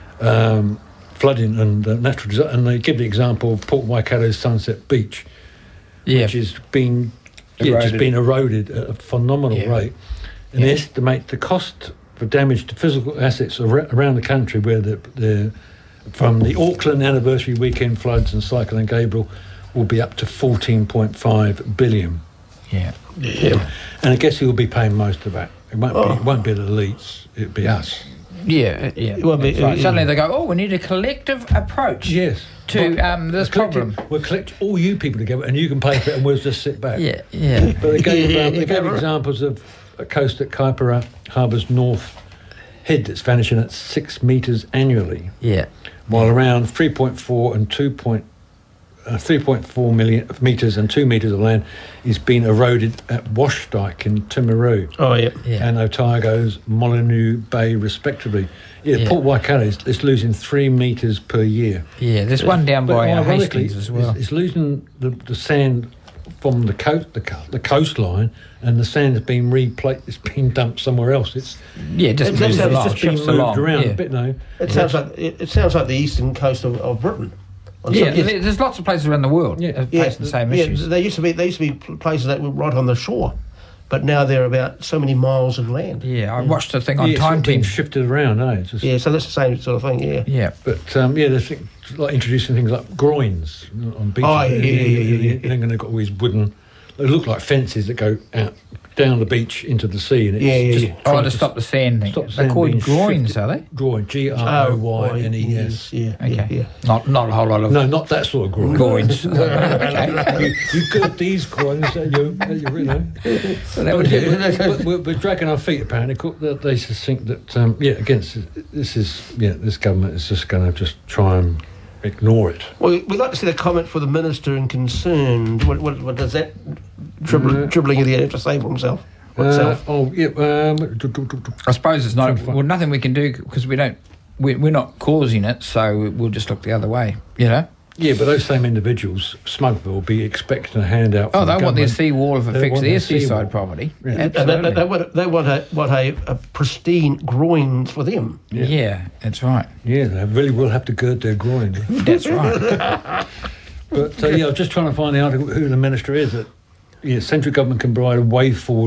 um, flooding and uh, natural disaster. And they give the example of Port Waikato's Sunset Beach, Yeah, which is being yeah, just Eroded. been eroded at a phenomenal Yeah. rate. And Yeah. they estimate the cost for damage to physical assets ar- around the country, where the, the from the Auckland anniversary weekend floods and Cyclone Gabriel will be up to fourteen point five billion. yeah. yeah. And I guess he will be paying most of that. It won't Oh. be. It won't be the elites. It'll be us. Yeah, yeah. Well, but- That's right. Suddenly they go, oh, we need a collective approach Yes. to But um, this we'll collect- problem. We'll collect all you people together, and you can pay for it, and we'll just sit back. Yeah, yeah. But they gave, Yeah, um, they yeah, gave yeah. examples of a coast at Kaipara Harbour's north head that's vanishing at six metres annually, Yeah. while around three point four and two point, uh, three point four million metres and two metres of land is being eroded at Washdyke in Timaru Oh yeah. Yeah. and Otago's Molyneux Bay, respectively. Yeah, Yeah. Port Waikato is, is losing three metres per year. Yeah, there's one down But by uh, ironically, Hastings as well. It's, it's losing the, the sand from the coast, the, co- the coastline, and the sand has been replaced. It's been dumped somewhere else. It's, Yeah, just It's- moves it's along. it's just been shifts moved along. around yeah. a bit now. It sounds like it, it sounds like the eastern coast of, of Britain. On Yeah, some- yes. there- there's lots of places around the world Yeah. that Yeah, face the same yeah, issues. There used to be there used to be places that were right on the shore, but now they're about so many miles of land. Yeah, I watched a thing on Yeah, it's Time all been Team. shifted around, eh? It's just, Yeah, so that's the same sort of thing. Yeah. Yeah, But um, yeah, they're think, like introducing things like groins on beaches. Oh, yeah, yeah, yeah, yeah, yeah. And they've got all these wooden. They look like fences that go out down the beach into the sea, and it's Yeah, yeah, just yeah. oh, trying to stop the sand thing. stop They're sand called being groins, shifted. are they? Groin, G R O Y N E S. Yeah. Okay, Yeah. yeah. not not a whole lot of No, not that sort of groin. groins. okay. you, you got these groins, uh, you, uh, you, you know. So that would Yeah, do. but- but we're, we're dragging our feet apparently. Co- They they just think that um, yeah, against this is yeah, this government is just going to just try and ignore it. Well, we'd like to see the comment for the minister in concern. What, what, what does that dribble, Uh, dribbling in the air have to say for himself? Uh, Himself? oh yeah, um, do- do- do- do- I suppose it's not. Trying to find- Well, nothing we can do because we don't. We, we're not causing it, so we'll just look the other way. You know. yeah, but those same individuals, Smugville, will be expecting a handout. Oh, from they the want their government. seawall if it They affects want their their seaside seawall. property. Yeah. And they, Absolutely. they, they want, they want, a, want a, a pristine groins for them. Yeah. yeah, that's right. Yeah, they really will have to gird their groin. That's right. But uh, yeah, I was just trying to find out who the minister is. That yeah, central government can provide a way forward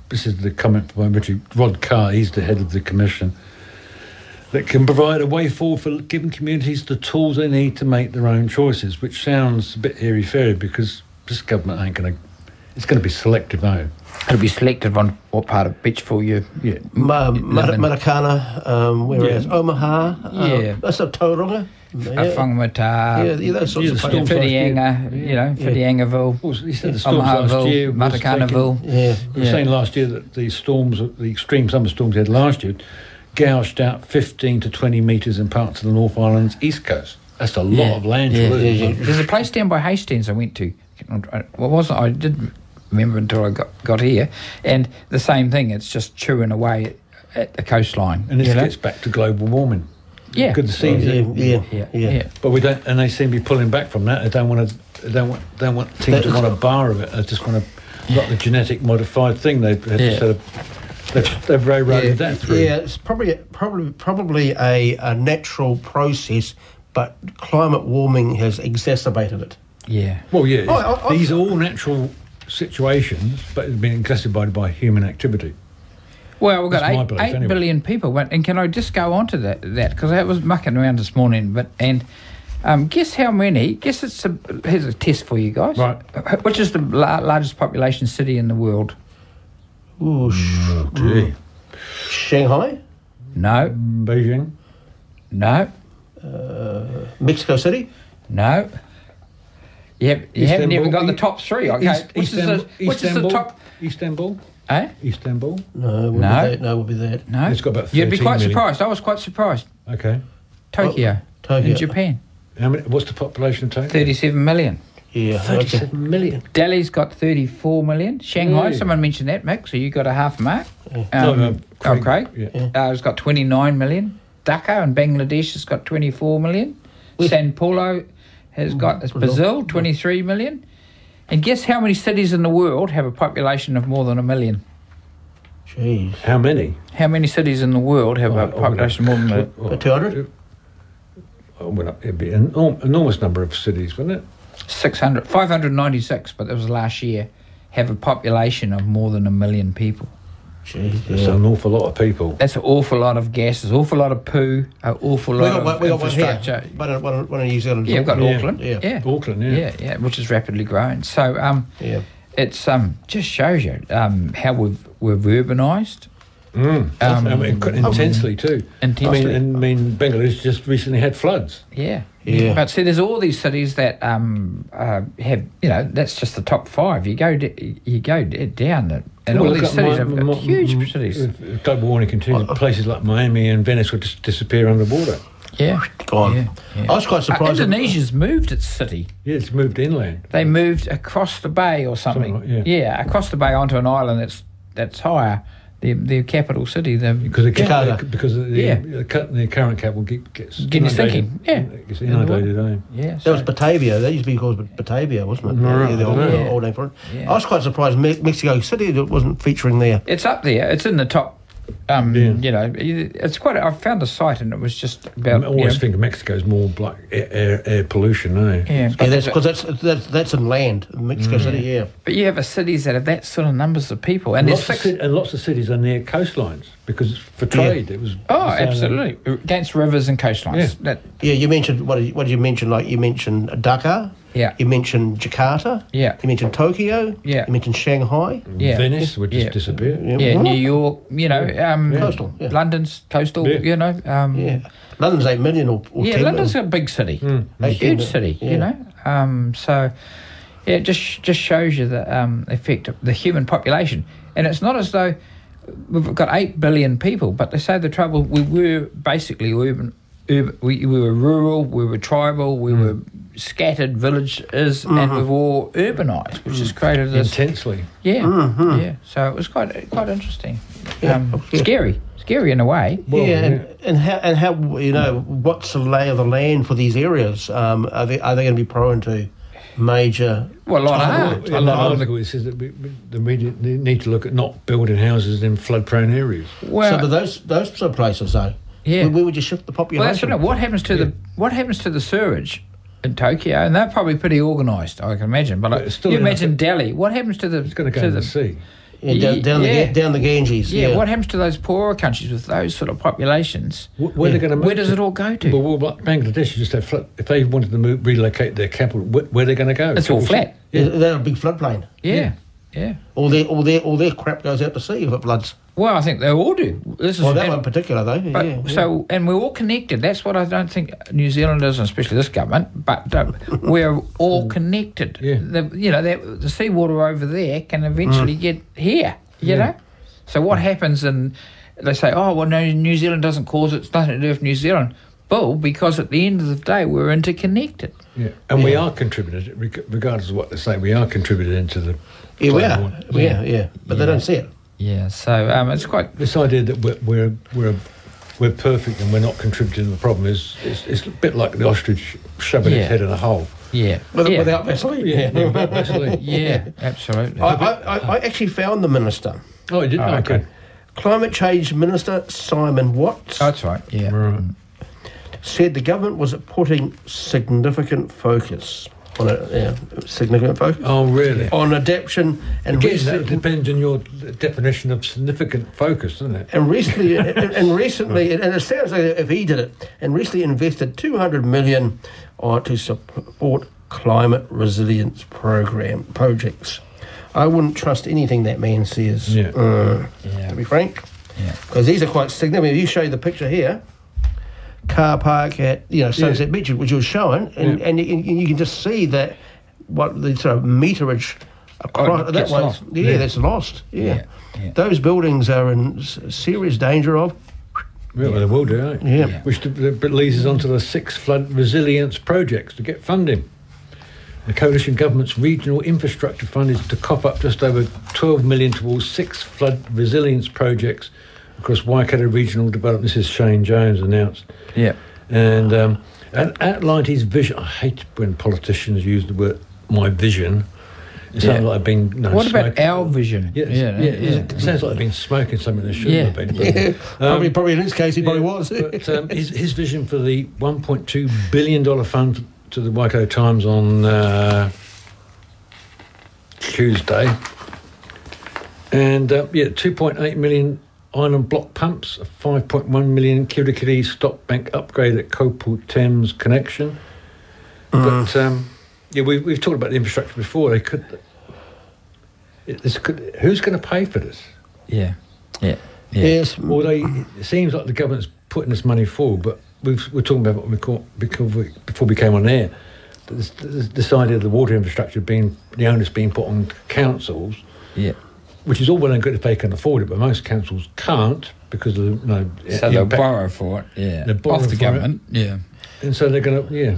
this is the comment by Richard Rod Carr, he's the head of the commission, that can provide a way forward for giving communities the tools they need to make their own choices, which sounds a bit airy-fairy because this government ain't going to, it's going to be selective, though. It'll be selective on what part of Beachville you... Yeah. Ma- Ma- Matakana, um, whereas Yeah. Omaha, um, Yeah. that's not Tauranga. Yeah. Whangmata, Yeah, yeah, those sorts Yeah, of the places. storms- Whitianga, you know, Yeah. Whitiangaville, Well, he said the storms last year Omahawaville, was Matakanaville. Yeah. We were saying last year that the storms, the extreme summer storms we had last year, gouged out fifteen to twenty metres in parts of the North Island's east coast. That's a lot Yeah. of land Yeah. to lose. Yeah, yeah. There's a place down by Hastings I went to. Well, wasn't I? Didn't remember until I got, got here. And the same thing. It's just chewing away at, at the coastline. And this you know? gets back to global warming. Yeah. Good to see. Yeah, that- yeah, yeah, yeah. yeah. But we don't, and they seem to be pulling back from that. They don't want to. They don't want. Don't want teams to want a bar of it. They just want to, not the genetic modified thing. They've, they've Yeah. sort of, they've, they've railroaded that through. Yeah, it's probably probably probably a, a natural process, but climate warming has exacerbated it. Yeah. Well, yeah. Oh, I- I- these are all natural situations, but it's been exacerbated by human activity. Well, we've got That's my eight, belief, eight anyway. billion people, but, and can I just go on to that? That because I was mucking around this morning, but and um, guess how many? Guess it's a, here's a test for you guys. Right. Which is the la- largest population city in the world? Ooh, sh- Oh, gee. Shanghai, No, Beijing. no, Mexico City. no. You, have, you haven't even got the top three. Okay, East, which, is Istanbul, the, which is the Istanbul, top? Istanbul. Eh? Istanbul. No, would No. Be that. No, would be that. No. It's got about You'd be thirteen quite million. surprised. I was quite surprised. Okay. Tokyo, Tokyo. in Japan, How many? What's the population of Tokyo? thirty-seven million. Yeah, okay. Thirty-seven million. Delhi's got thirty-four million. Shanghai, Really? someone mentioned that, Mick, so you got a half mark. Um, No, no, oh, Craig, Craig. yeah. Uh, it's got twenty-nine million. Dhaka in Bangladesh has got twenty-four million. San Paulo has got it's Brazil, twenty-three million. And guess how many cities in the world have a population of more than a million? Jeez. How many? How many cities in the world have Oh, a population more than a million? Oh, two hundred? oh, well, it'd be an enorm- enormous number of cities, wouldn't it? six hundred, five hundred ninety-six, but that was last year, have a population of more than a million people. Jeez, That's yeah. an awful lot of people. That's an awful lot of gases, awful lot of poo, an awful We lot got, one, of we got one infrastructure. here. One, one, one in New Zealand. Yeah, we've got Yeah. Auckland. Yeah. Yeah. Auckland, yeah. yeah, yeah, which is rapidly growing. So um, Yeah. it's um, just shows you um, how we've we've urbanised. Mm. Um, I mean, qu- intensely too. Intensely. I mean, I mean, Bangladesh just recently had floods. Yeah. Yeah. But see, there's all these cities that um, uh, have, you know, that's just the top five. You go, d- you go d- down, the, and Well, all look these at cities Mi- have got Mi- huge Mi- cities. If global warming continues, places like Miami and Venice would just disappear underwater. Yeah. Gone. Yeah, yeah. I was quite Uh, surprised. that- Indonesia's moved its city. Yeah, it's moved inland. They moved across the bay or something. Something like- yeah. across the bay onto an island that's that's higher. The the capital city. The Because it Jakarta. get, because of the, Yeah. the, cu- the current cap will get, gets Getting inundated. sinking, yeah. It gets inundated, eh? yeah. That So, was Batavia. That used to be called Batavia, wasn't it? No, yeah, the I old, don't know. old name for it. Yeah. I was quite surprised Me- Mexico City that wasn't featuring there. it's up there. It's in the top. Um, Yeah. You know, it's quite. I found a site and it was just about. I always you know, think of Mexico as more like air, air, air pollution, eh? Yeah, Yeah, but, that's because that's, that's that's in land. Mexico City, yeah. but you have a cities that have that sort of numbers of people, and there's Lots of, six. ci- and lots of cities are near coastlines because for trade it was. Oh, it was, uh, absolutely, against rivers and coastlines. Yeah. That, Yeah, you mentioned what did you, what did you mention? Like you mentioned Dhaka. Yeah. You mentioned Jakarta. Yeah. You mentioned Tokyo. Yeah. You mentioned Shanghai. yeah. Venice would just Yeah. disappear. Yeah, New York, you know, um, Coastal, yeah. London's coastal, Yeah. you know. Um, Yeah. London's eight million or, or yeah, ten London's million. a big city, Mm. a Eight huge million, city, yeah. you know. Um, so, yeah, it just just shows you the um, effect of the human population, and it's not as though we've got eight billion people, but they say the trouble we were basically urban. urban we, we were rural, we were tribal, we Mm. were scattered villages, and we've all urbanised, which has created this. Intensely. Yeah, Mm-hmm. yeah. So it was quite quite interesting, Yeah, um, yeah. scary, scary in a way. Well, yeah, and, yeah. and how and how you know what's the lay of the land for these areas? Um, are they are they going to be prone to major? Well, a lot tidal- are. In A the lot of article, it says that we, we, the media need to look at not building houses in flood-prone areas. Well, so, but those those sort of places though, Yeah. where, where would you shift the population? well, that's what, what happens to the what happens to the sewage in Tokyo, and they're probably pretty organised, I can imagine. But But like, it's still you enough imagine to- Delhi. What happens to the It's going to go to in the the sea. Yeah, down, down, Yeah. The, down the Ganges. Yeah, Yeah, what happens to those poorer countries with those sort of populations? Wh- Where, Yeah. they're going to Where does it all go to? Well, well, Bangladesh just have flood. If they wanted to move, relocate their capital, where, where are they going to go? It's all flat. Yeah. They're a big floodplain. Yeah, yeah. All their, all their, all their crap goes out to sea if it floods. Well, I think they all do. This is Well, that and- one in particular, though. But yeah, yeah. so, and we're all connected. That's what I don't think New Zealanders, and especially this government, but don't, we're all connected. Yeah. The, you know, that, the seawater over there can eventually Mm. get here. You know, so what happens? And they say, oh, well, no, New Zealand doesn't cause it. It's nothing to do with New Zealand. Bull, because at the end of the day, we're interconnected. Yeah, and we Yeah. are contributed, reg- regardless of what they say. We are contributed into the. yeah, we global are. warming. We are, yeah. But they Yeah. don't see it. Yeah. So um, it's quite. This idea that we're we're we're, we're perfect and we're not contributing to the problem is, is, is a bit like the ostrich shoving Yeah. its head in a hole. Yeah. With, yeah. Without Vaseline. Yeah, yeah, basically. Yeah. Absolutely. I, I, I- I actually found the minister. Oh, it did. Oh, okay. okay. Climate Change Minister Simon Watts Oh, that's right. Yeah. Right. said the government was putting significant focus on it, yeah, significant focus Oh, really? on adaptation and Again, recent- that depends on your definition of significant focus, doesn't it? and recently and, and recently and it sounds like if he did it and recently invested two hundred million on to support climate resilience program projects. I wouldn't trust anything that man says, Yeah. uh, Yeah. to be frank, Yeah. because these are quite significant. If you show the picture here, car park at you know Sunset Yeah. Beach, which you was showing, and, Yeah. and you, you can just see that what the sort of meterage across Oh, it that gets way. lost. Yeah, Yeah. that's lost. Yeah. Yeah, yeah. Those buildings are in s- serious danger of. Yeah, well, they will do, eh? Yeah. Yeah. Which d- d- leads us on to the six flood resilience projects to get funding. The coalition government's regional infrastructure fund is to cough up just over twelve million towards six flood resilience projects across Waikato Regional Development. This is Shane Jones announced. Yeah. And, um, and outlined his vision. I hate when politicians use the word "my vision." It sounds Yeah. like I've been. You know, What about smoking. our vision? Yeah, yeah, yeah, It sounds like I've been smoking something that shouldn't Yeah. have been. Yeah, probably, probably in this case he probably Yeah, was. But um, his, his vision for the one point two billion dollars fund to the Waikato Times on uh, Tuesday. And uh, yeah, two point eight million island block pumps, a five point one million Kirikiri stop bank upgrade at Kopu Thames connection. But um, yeah, we, we've talked about the infrastructure before. They could. It, this could who's going to pay for this? Yeah. Yeah. Yeah. Yes. Well, they, it seems like the government's putting this money forward, but we've, we're talking about what we call because we, before we came on air. This, this, this idea of the water infrastructure being the onus being put on councils, Yeah. which is all well and good if they can afford it, but most councils can't because of the, you know, So they'll impact. borrow for it. Yeah. They'll borrow Off the for it. government. Yeah. And so they're going to yeah,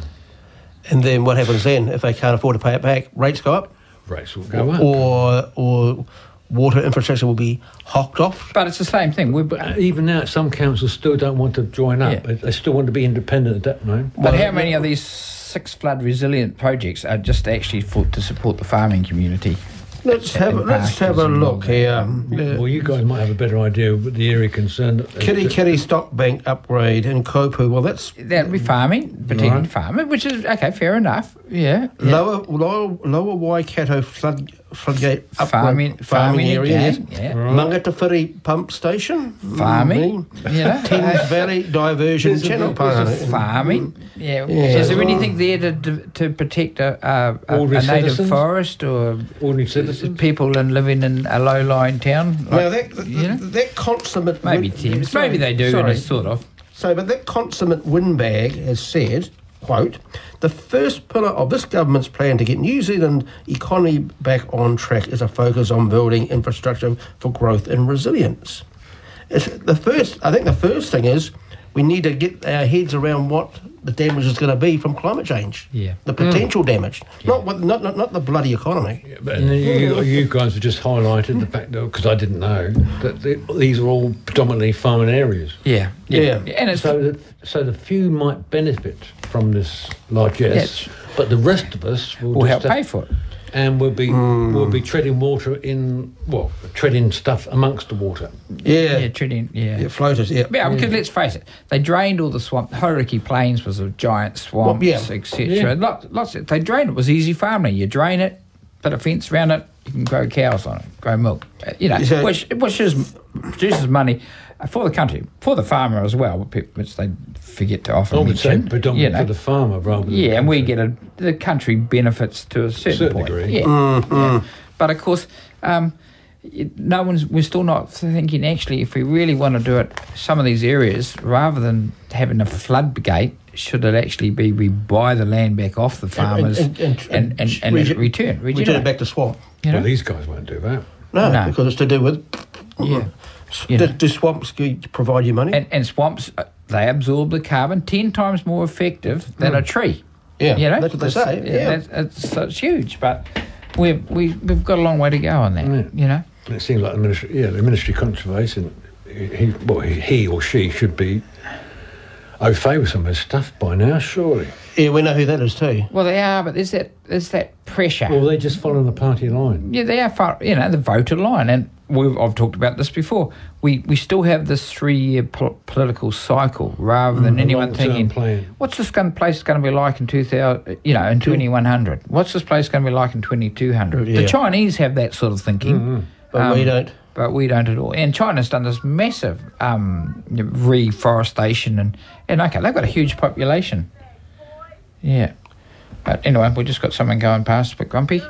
And then what happens then if they can't afford to pay it back? Rates go up, rates will go up. or or water infrastructure will be hocked off. But it's the same thing. We're, But uh, even now, some councils still don't want to join up. Yeah. They, they still want to be independent at that moment. but Well, how many of these six flood resilient projects are just actually for to support the farming community? Let's have And let's have a pastures and look all that. here. Well, Uh, you guys might have a better idea of the area concerned. that- Kitty Kitty Stock Bank upgrade in Kopu. Well, that's That'd be farming, particularly Right. farming, which is okay, fair enough. Yeah. yeah. lower lower lower Waikato flood floodgate upgrade, Farming, farming area. Yes. again, yeah. Mangatawhiri pump station. Farming, Mm. you know. Thames Valley diversion There's a- channel there's a part. Farming, yeah. Yeah. Is there anything there to to protect a, a, a, a Ordinary native citizens? forest or Ordinary citizens. people in living in a low-lying town? Now Like, that you know? that consummate Maybe win- Thames. sorry, Maybe they do, sorry. and it's sort of. So, but that consummate windbag has said, quote, the first pillar of this government's plan to get New Zealand economy back on track is a focus on building infrastructure for growth and resilience. It's the first, I think the first thing is we need to get our heads around what the damage is going to be from climate change. Yeah. The potential damage, not what, not, not not the bloody economy. Yeah, but and then you, you guys have just highlighted the fact that, because I didn't know, that the, these are all predominantly farming areas. Yeah, Yeah. and it's So the, so the few might benefit from this largesse, Yes. but the rest of us will will help just have- pay for it. and we'll be we'll be treading water in well treading stuff amongst the water. Yeah, Yeah, treating. Yeah. yeah floaters. Yeah, Yeah, because let's face it, they drained all the swamp. Hauraki Plains was a giant swamp, Well, yeah. et cetera. Yeah. Lots, lots of, they drained it. It was easy farming. You drain it, put a fence around it, you can grow cows on it, grow milk. Uh, you know, So- which which is produces money for the country, for the farmer as well, which they forget to often I would say mention. predominantly you know. for the farmer rather than Yeah, the and we country. get a the country benefits to a certain, Certain point. degree. Yeah, Mm-hmm. yeah. But of course, um, it- no one's. We're still not thinking. Actually, if we really want to do it, some of these areas, rather than having a floodgate, should it actually be we buy the land back off the farmers and and, and, and, and rege- return return regenerate it back to swamp. You know? Well, these guys won't do that. No, No. because it's to do with yeah. do, You know. do swamps g- provide you money? And, and swamps, uh, they absorb the carbon ten times more effective than a tree. yeah, You know, that's what they It's- say. Yeah, that's, it's, so it's huge, but we've we, we've got a long way to go on that. Yeah. You know, And it seems like the ministry, yeah, the ministry of conservation, he, well, he, he or she should be au fait with some of his stuff by now, surely. yeah, we know who that is too. well they are, but there's that there's that pressure. Or they just following the party line. Yeah, they are far, you know, the voter line, and we've, I've talked about this before. We we still have this three-year po- political cycle, rather than a anyone long-term thinking, plan. what's this gun place going to be like in two thousand, you know, in twenty-one hundred? What's this place going to be like in twenty-two hundred? Yeah. The Chinese have that sort of thinking, Mm-hmm. But we Um, don't. but we don't at all. And China's done this massive um, reforestation, and and okay, they've got a huge population. Yeah, but anyway, we just got someone going past, a bit grumpy.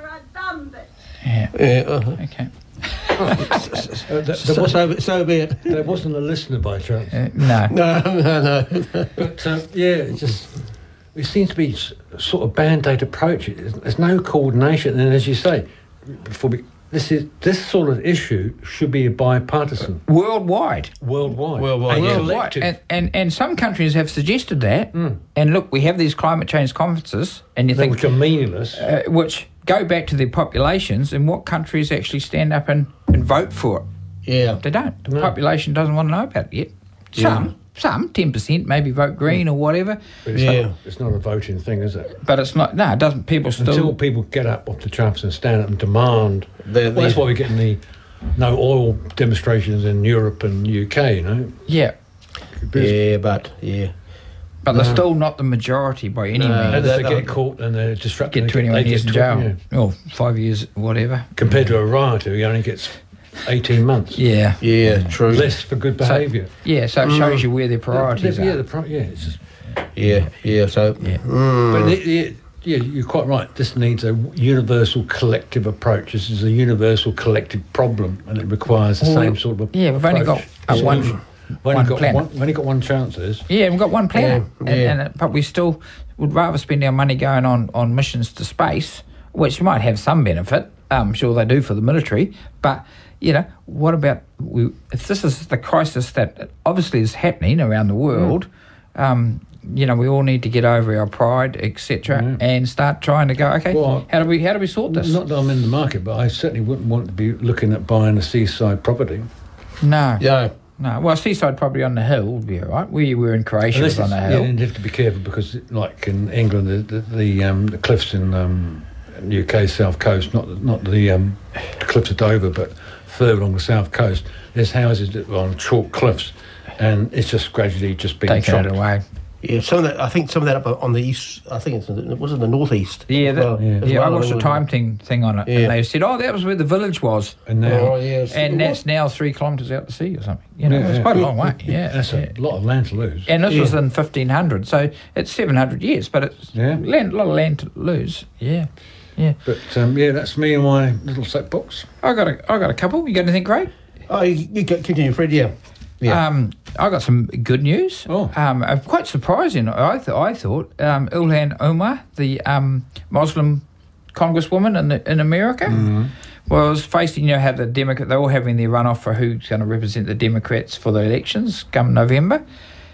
Yeah. Yeah, uh, Okay. Uh, there, there, so, wasn't, so, so be it. there wasn't a listener by chance. Uh, no. No, no, no. But um, yeah, it just it seems to be s- sort of band-aid approach. There's, there's no coordination, and as you say, before we, this is this sort of issue should be bipartisan, Worldwide. worldwide, Worldwide, and yeah. collective. And, and and some countries have suggested that. And look, we have these climate change conferences, and you They- think which are meaningless. uh, which go back to their populations, and what countries actually stand up and, and vote for it? Yeah. They don't. The No. population doesn't want to know about it yet. Some, some, ten percent maybe vote green or whatever, But it's, Yeah. not, it's not a voting thing, is it? but it's not. No, it doesn't. People still. Until people get up off the trumps and stand up and demand. The- well, that's the- why we're getting the no oil demonstrations in Europe and U K, you know. yeah, Yeah, but yeah. but they're still not the majority by any No. And means. if they that- get caught and they're disrupting, Get they twenty-one they years in tw- jail, yeah. or five years, whatever. Compared to a rioter who only gets eighteen months. Yeah, Yeah, true. Less for good behaviour. yeah. So it shows you where their priorities yeah, are. the pro- yeah, it's just, Yeah, yeah, so. Yeah. Mm. but the, the, yeah, you're quite right. This needs a universal collective approach. This is a universal collective problem, and it requires the Well, same sort of. yeah, we've only approach. got, uh, Yeah. one- We've only one got planet. one. We've only got one chance. Is Yeah, we've got one planet, Yeah, and, yeah. and it, but we still would rather spend our money going on, on missions to space, which might have some benefit. I'm sure they do for the military, but you know, what about we? If this is the crisis that obviously is happening around the world, um, you know, we all need to get over our pride, et cetera, Mm. and start trying to go. Okay, Well, how do we how do we sort this? not that I'm in the market, but I certainly wouldn't want to be looking at buying a seaside property. no, Yeah. no. Well, seaside property on the hill would be all right. We were in Croatia, Unless was on it's- the hill. yeah, and you have to be careful because, like in England, the the, the, um, the cliffs in um, U K south coast, not the, not the, um, the cliffs of Dover, but further along the south coast, there's houses that are on chalk cliffs, and it's just gradually just being Taking chopped. it away. Yeah, some of that, I think some of that up on the east, I think it's, in the- was it the northeast? Yeah, as that, well, yeah. as I well, watched a wasn't time it? thing thing on it, Yeah. and they said, "Oh, that was where the village was," And now, Oh, yes. and It that's was. now three kilometres out to sea or something. You know, Yeah, it's yeah. quite a long way. Yeah, that's yeah. a lot of land to lose. And this was Yeah. in fifteen hundred, so it's seven hundred years, but it's Yeah. land, a lot of land to lose. Yeah, yeah. But um, yeah, that's me and my little soapbox. I got a, I got a couple. You got anything great? Oh, you, you can continue, Fred, yeah. Yeah. Um, I got some good news. Oh. Um, uh, quite surprising. I th- I thought um, Ilhan Omar, the um, Muslim congresswoman in the, in America, Mm-hmm. was facing. You know how the Democrat they're all having their runoff for who's going to represent the Democrats for the elections come November,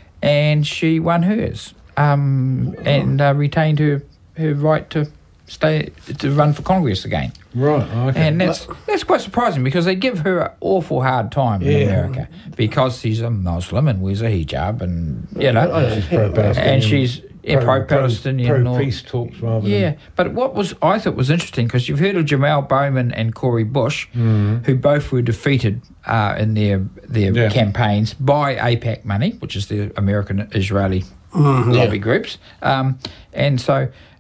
and she won hers um, and uh, retained her her right to stay to run for Congress again. Right. Okay. And that's that's quite surprising because they give her an awful hard time in Yeah. America because she's a Muslim and wears a hijab and you know Oh, she's pro-Palestinian. and she's yeah, pro-Palestinian. pro or- peace talks rather yeah, than but what was I thought was interesting because you've heard of Jamal Bowman and Corey Bush, Mm-hmm. who both were defeated uh, in their their Yeah. campaigns by AIPAC money, which is the American Israeli Mm, yeah. lobby groups, um, and so.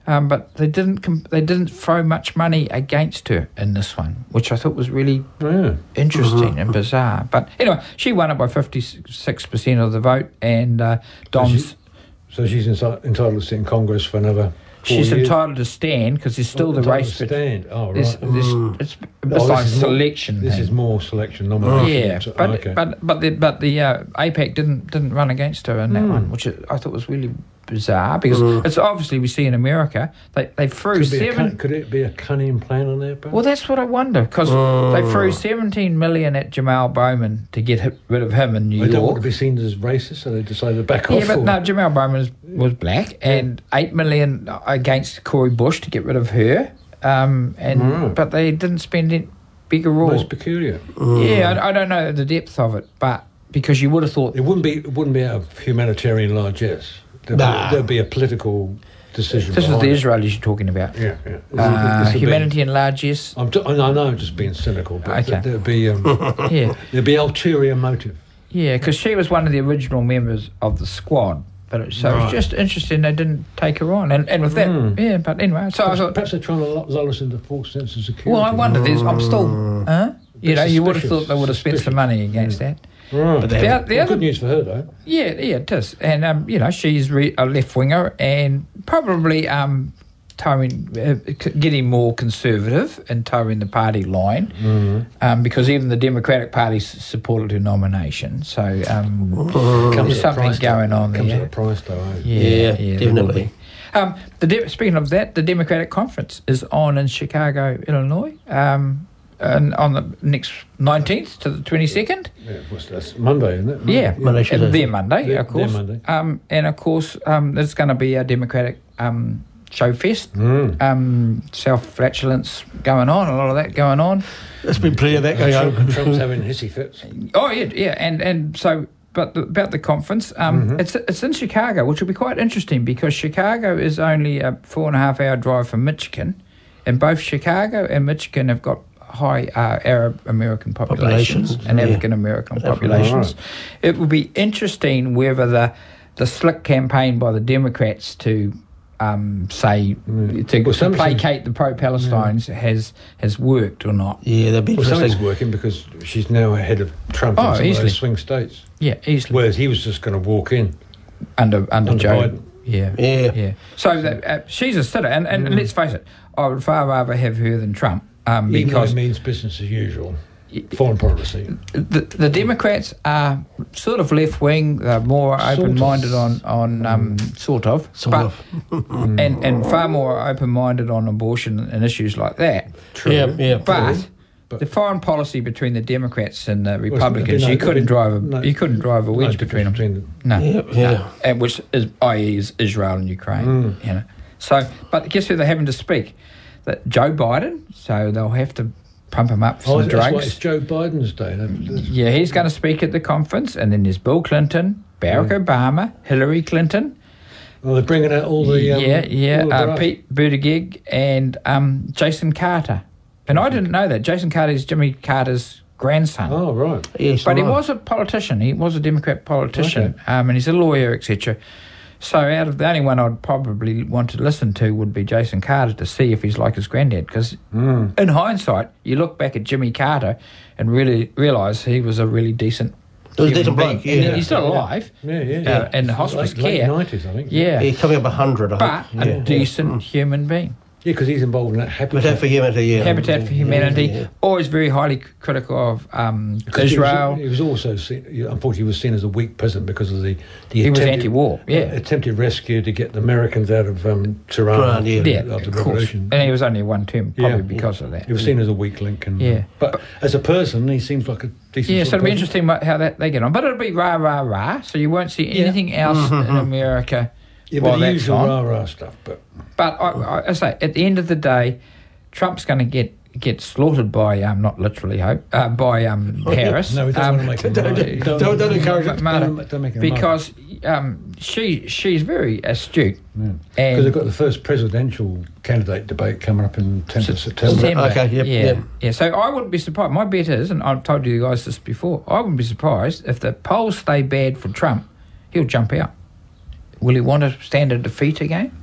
Um, but they didn't com- they didn't throw much money against her in this one, which I thought was really Yeah. interesting mm-hmm. and bizarre. But anyway, she won it by fifty-six percent of the vote, and uh, Dom's... So she's enti- entitled to sit in Congress for another four She's years? entitled to stand because there's still Oh, the race. to stand. Oh, right. There's, there's, Mm. It's Oh, it's this like is more- selection. This thing. is more selection nomination. Yeah, So- but, okay. but but the but the uh, AIPAC didn't didn't run against her in that Mm. one, which I thought was really bizarre because Mm. it's obviously we see in America they they threw could, be a seven. cun- could it be a cunning plan on their part? Well, that's what I wonder because Mm. they threw seventeen million at Jamal Bowman to get hi- rid of him in New They don't want York. to be seen as racist, so they decided to back Yeah, off. but or- no, Jamal Bowman was, was black, and eight million against Corey Bush to get rid of her. Um, and Right. but they didn't spend it bigger raw. Most peculiar. Yeah, I, I don't know the depth of it, but because you would have thought It wouldn't be. It wouldn't be out of humanitarian largesse. There'd, Nah. be, there'd be a political decision. this was the behind it. Israelis you're talking about. Yeah, yeah. Uh, This would be- humanity and largesse. I'm t- I know I'm just being cynical, but Okay. th- there'd be um, Yeah, there'd be ulterior motive. yeah, because she was one of the original members of the squad. But it, so Right. it's just interesting they didn't take her on, and and with that, Mm. yeah. But anyway, so I Perhaps, thought, perhaps they're trying to lu- lull us into false sense of security. well, I wonder. There's, I'm still, huh? You Bit know, you would have suspicious, thought they would have spent some suspicious. money against that. Right. But they The, haven't. o- the Well, other good news for her, though. Yeah, yeah, it is. And, um, you know, she's re- a left winger and probably um, towing, uh, c- getting more conservative and towing the party line Mm-hmm. um, because even the Democratic Party s- supported her nomination. So um, Comes there's at a something price, going though. on Comes there. at a price, though. Eh? Yeah, Yeah, yeah, there will definitely. be. Um, the de- speaking of that, the Democratic Conference is on in Chicago, Illinois, um, and on the next nineteenth to the twenty-second. Yeah, what's that's Monday, isn't it? Yeah, Monday, and Tuesday. their Monday, Their- of course. their Monday. Um, and of course, um, there's going to be a Democratic um, show fest, Mm. um, self-flatulence going on, a lot of that going on. There's been plenty of that going Trump, on. Trump's having hissy fits. Oh yeah, yeah, and and so. But the, about the conference, um, Mm-hmm. it's it's in Chicago, which will be quite interesting because Chicago is only a four and a half hour drive from Michigan, and both Chicago and Michigan have got high uh, Arab American populations, Populations, and yeah. African American African, populations. right. It will be interesting whether the the slick campaign by the Democrats to um, say Mm. to, Well, to some- placate the pro-Palestines has has worked or not. Yeah, that'd be Well, something's interesting. working because she's now ahead of Trump Oh, in some easily. of those swing states. Yeah, easily Whereas he was just going to walk in. under under, Under Joe. Biden. Yeah, Yeah. yeah. So that, uh, she's a sitter, and, and let's face it, I would far rather have her than Trump um, Even though because it means business as usual. Foreign policy. the, the Democrats are sort of left wing. They're more Sort of. open minded on on um, sort of, Sort but, of. and and far more open minded on abortion and issues like that. True. Yeah, yeah. But, But- the foreign policy between the Democrats and the there'd be Republicans, no- you there'd couldn't be drive a no- you couldn't drive a wedge No between them. difference between No, Yeah, yeah. no. And which is, that is Israel and Ukraine. Mm. You know, so but guess who they're having to speak? That Joe Biden. So they'll have to pump him up for Oh, some that's why drugs. it's Joe Biden's day. That- that's- Yeah, he's going to speak at the conference, and then there's Bill Clinton, Barack Mm. Obama, Hillary Clinton. Well, they're bringing out all the um, yeah, yeah, all the uh, brass. Pete Buttigieg and um, Jason Carter. And I didn't know that Jason Carter is Jimmy Carter's grandson. Oh, right. Yes, But he right. was a politician. He was a Democrat politician, Okay. um, and he's a lawyer, et cetera. So out of the only one I'd probably want to listen to would be Jason Carter to see if he's like his granddad. Because Mm. in hindsight, you look back at Jimmy Carter and really realise he was a really decent He was a human decent being. bloke, yeah. And he's still alive. Yeah, yeah. Uh, in hospice late, late care. nineties, I think. Yeah, He's coming up a hundred, I but think. a Yeah. decent human being. Yeah, because he's involved in that habitat. Habitat for Humanity, yeah. Habitat for Humanity, Yeah, yeah. always very highly critical of um, Because he was- Israel. He was, also, seen, unfortunately, he was seen as a weak president because of the, the He was attempted- anti-war, yeah. attempted rescue to get the Americans out of um, Tehran Tehran, yeah. Yeah, after of the course. revolution. And he was only one term, probably Yeah. because of that. He was seen as a weak link. And, Yeah. But as a person, he seems like a decent Yeah, sort so of it'll be person. interesting what, how that they get on. But it'll be rah, rah, rah, so you won't see anything else in America Yeah, while but the that's usual on. rah-rah stuff. But But I, I, I say, at the end of the day, Trump's going to get get slaughtered by, um, not literally, hope, uh, by um, Harris. no, he doesn't um, want to make him don't- martyr. don't- don't- don't encourage it. martyr, Don't- don't make him because um, she she's very astute. Because And they've got the first presidential candidate debate coming up in tenth of September. September. Okay, yep, yeah, yep. yeah. So I wouldn't be surprised. My bet is, and I've told you guys this before, I wouldn't be surprised if the polls stay bad for Trump, he'll jump out. Will he want to stand a defeat again?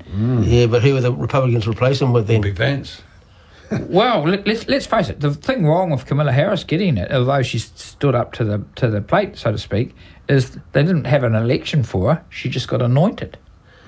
Mm. Yeah, but who are the Republicans replace him with then? Big Vance. Well, let, let's let's face it. The thing wrong with Kamala Harris getting it, although she stood up to the to the plate, so to speak, is they didn't have an election for her. She just got anointed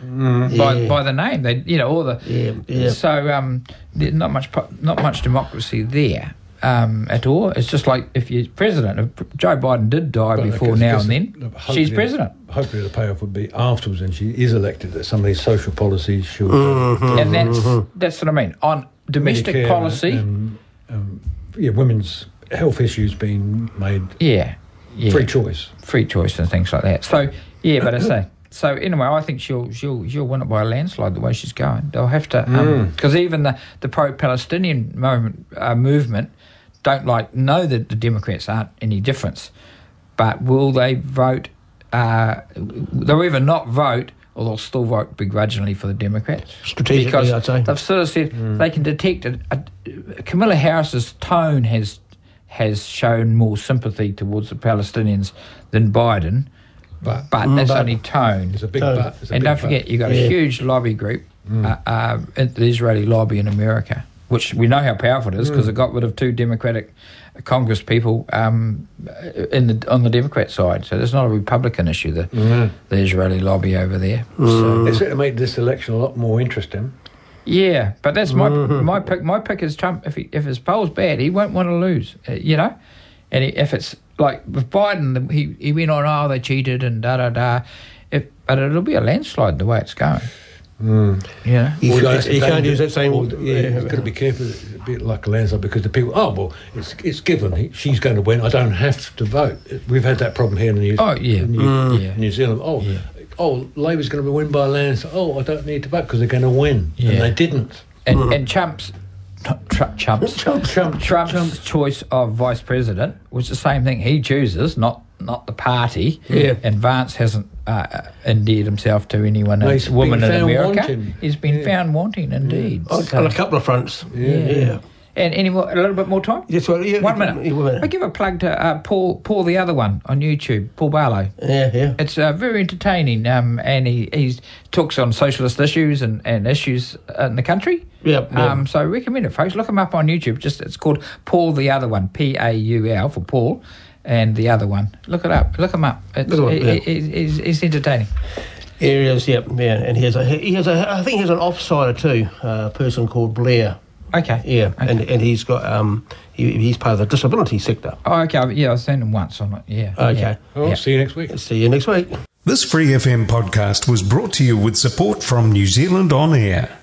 Mm. by Yeah. by the name. They, you know, all the Yeah, yeah. So um, there's not much po- not much democracy there um, at all. It's just like if you're president. If Joe Biden did die But I before guess- now guess and the- then, the- hopefully- she's president. Hopefully the payoff would be afterwards, and she is elected, that some of these social policies should... Mm-hmm. And that's that's what I mean on domestic Medicare policy. And, um, yeah, women's health issues being made yeah, yeah. free choice. free choice and things like that. So yeah, but I say so anyway. I think she'll she'll she'll win it by a landslide the way she's going. They'll have to because um, even the, the pro-Palestinian movement uh, movement don't like know that the Democrats aren't any difference, but will they vote? Uh, they'll either not vote or they'll still vote begrudgingly for the Democrats. Strategically, because I'd say. they've sort of said they can detect it. A, Kamala Harris's tone has has shown more sympathy towards the Palestinians than Biden, But, but that's but- only tone. it's a big Totally. but. It's a And big don't but. forget, you've got Yeah. a huge lobby group, uh, uh, the Israeli lobby in America, which we know how powerful it is because it got rid of two Democratic Congress people um, in the on the Democrat side. So it's not a Republican issue, the, the Israeli lobby over there. So, They certainly made this election a lot more interesting. yeah, but that's my my pick. My pick is Trump. If he, if his poll's bad, he won't want to lose. Uh, you know, and he, if it's like with Biden, he he went on, oh, they cheated and da da da. If but it'll be a landslide the way it's going. Mm. You know, You, Although you, it's you a can't danger- use that same... Well, yeah, you've got to be careful. It's a bit like a landslide because the people, oh, well, it's it's given. He, she's going to win. I don't have to vote. We've had that problem here in New, Oh, yeah. in New, Mm. Yeah. New Zealand. Oh, Yeah. oh, Labour's going to win by a landslide. Oh, I don't need to vote because they're going to win. Yeah. And they didn't. and and Trump's Tr- Trump's Trump, Trump, Trump's Trump. choice of vice president was the same thing he chooses, not not the party. Yeah. And Vance hasn't uh, endeared himself to anyone, No, a he's woman been in found America. wanting. He's been Yeah. found wanting, indeed. On, So- on a couple of fronts. Yeah. Yeah. and any more, a little bit more time? Yes, well, yeah, One minute. yeah, one minute. I give a plug to uh, Paul, Paul the other one on YouTube, Paul Barlow. Yeah, yeah. It's uh, very entertaining, um, and he he talks on socialist issues and, and issues in the country. Yep, yep. Um, so I recommend it, folks. Look him up on YouTube. Just it's called Paul the Other One, P A U L for Paul, and the other one. Look it up. Look him up. It's, Look him up, it, yeah. it, it, it's, it's entertaining. Areas, yep, yeah. And he has a, he has a, I think he has an offsider too, uh, a person called Blair. Okay. Yeah, Okay. and and he's got, um, he, he's part of the disability sector. Oh, okay. Yeah, I've seen him once on it. Yeah. Okay. Yeah. Oh, Yeah. see you next week. See you next week. This Free F M podcast was brought to you with support from New Zealand On Air.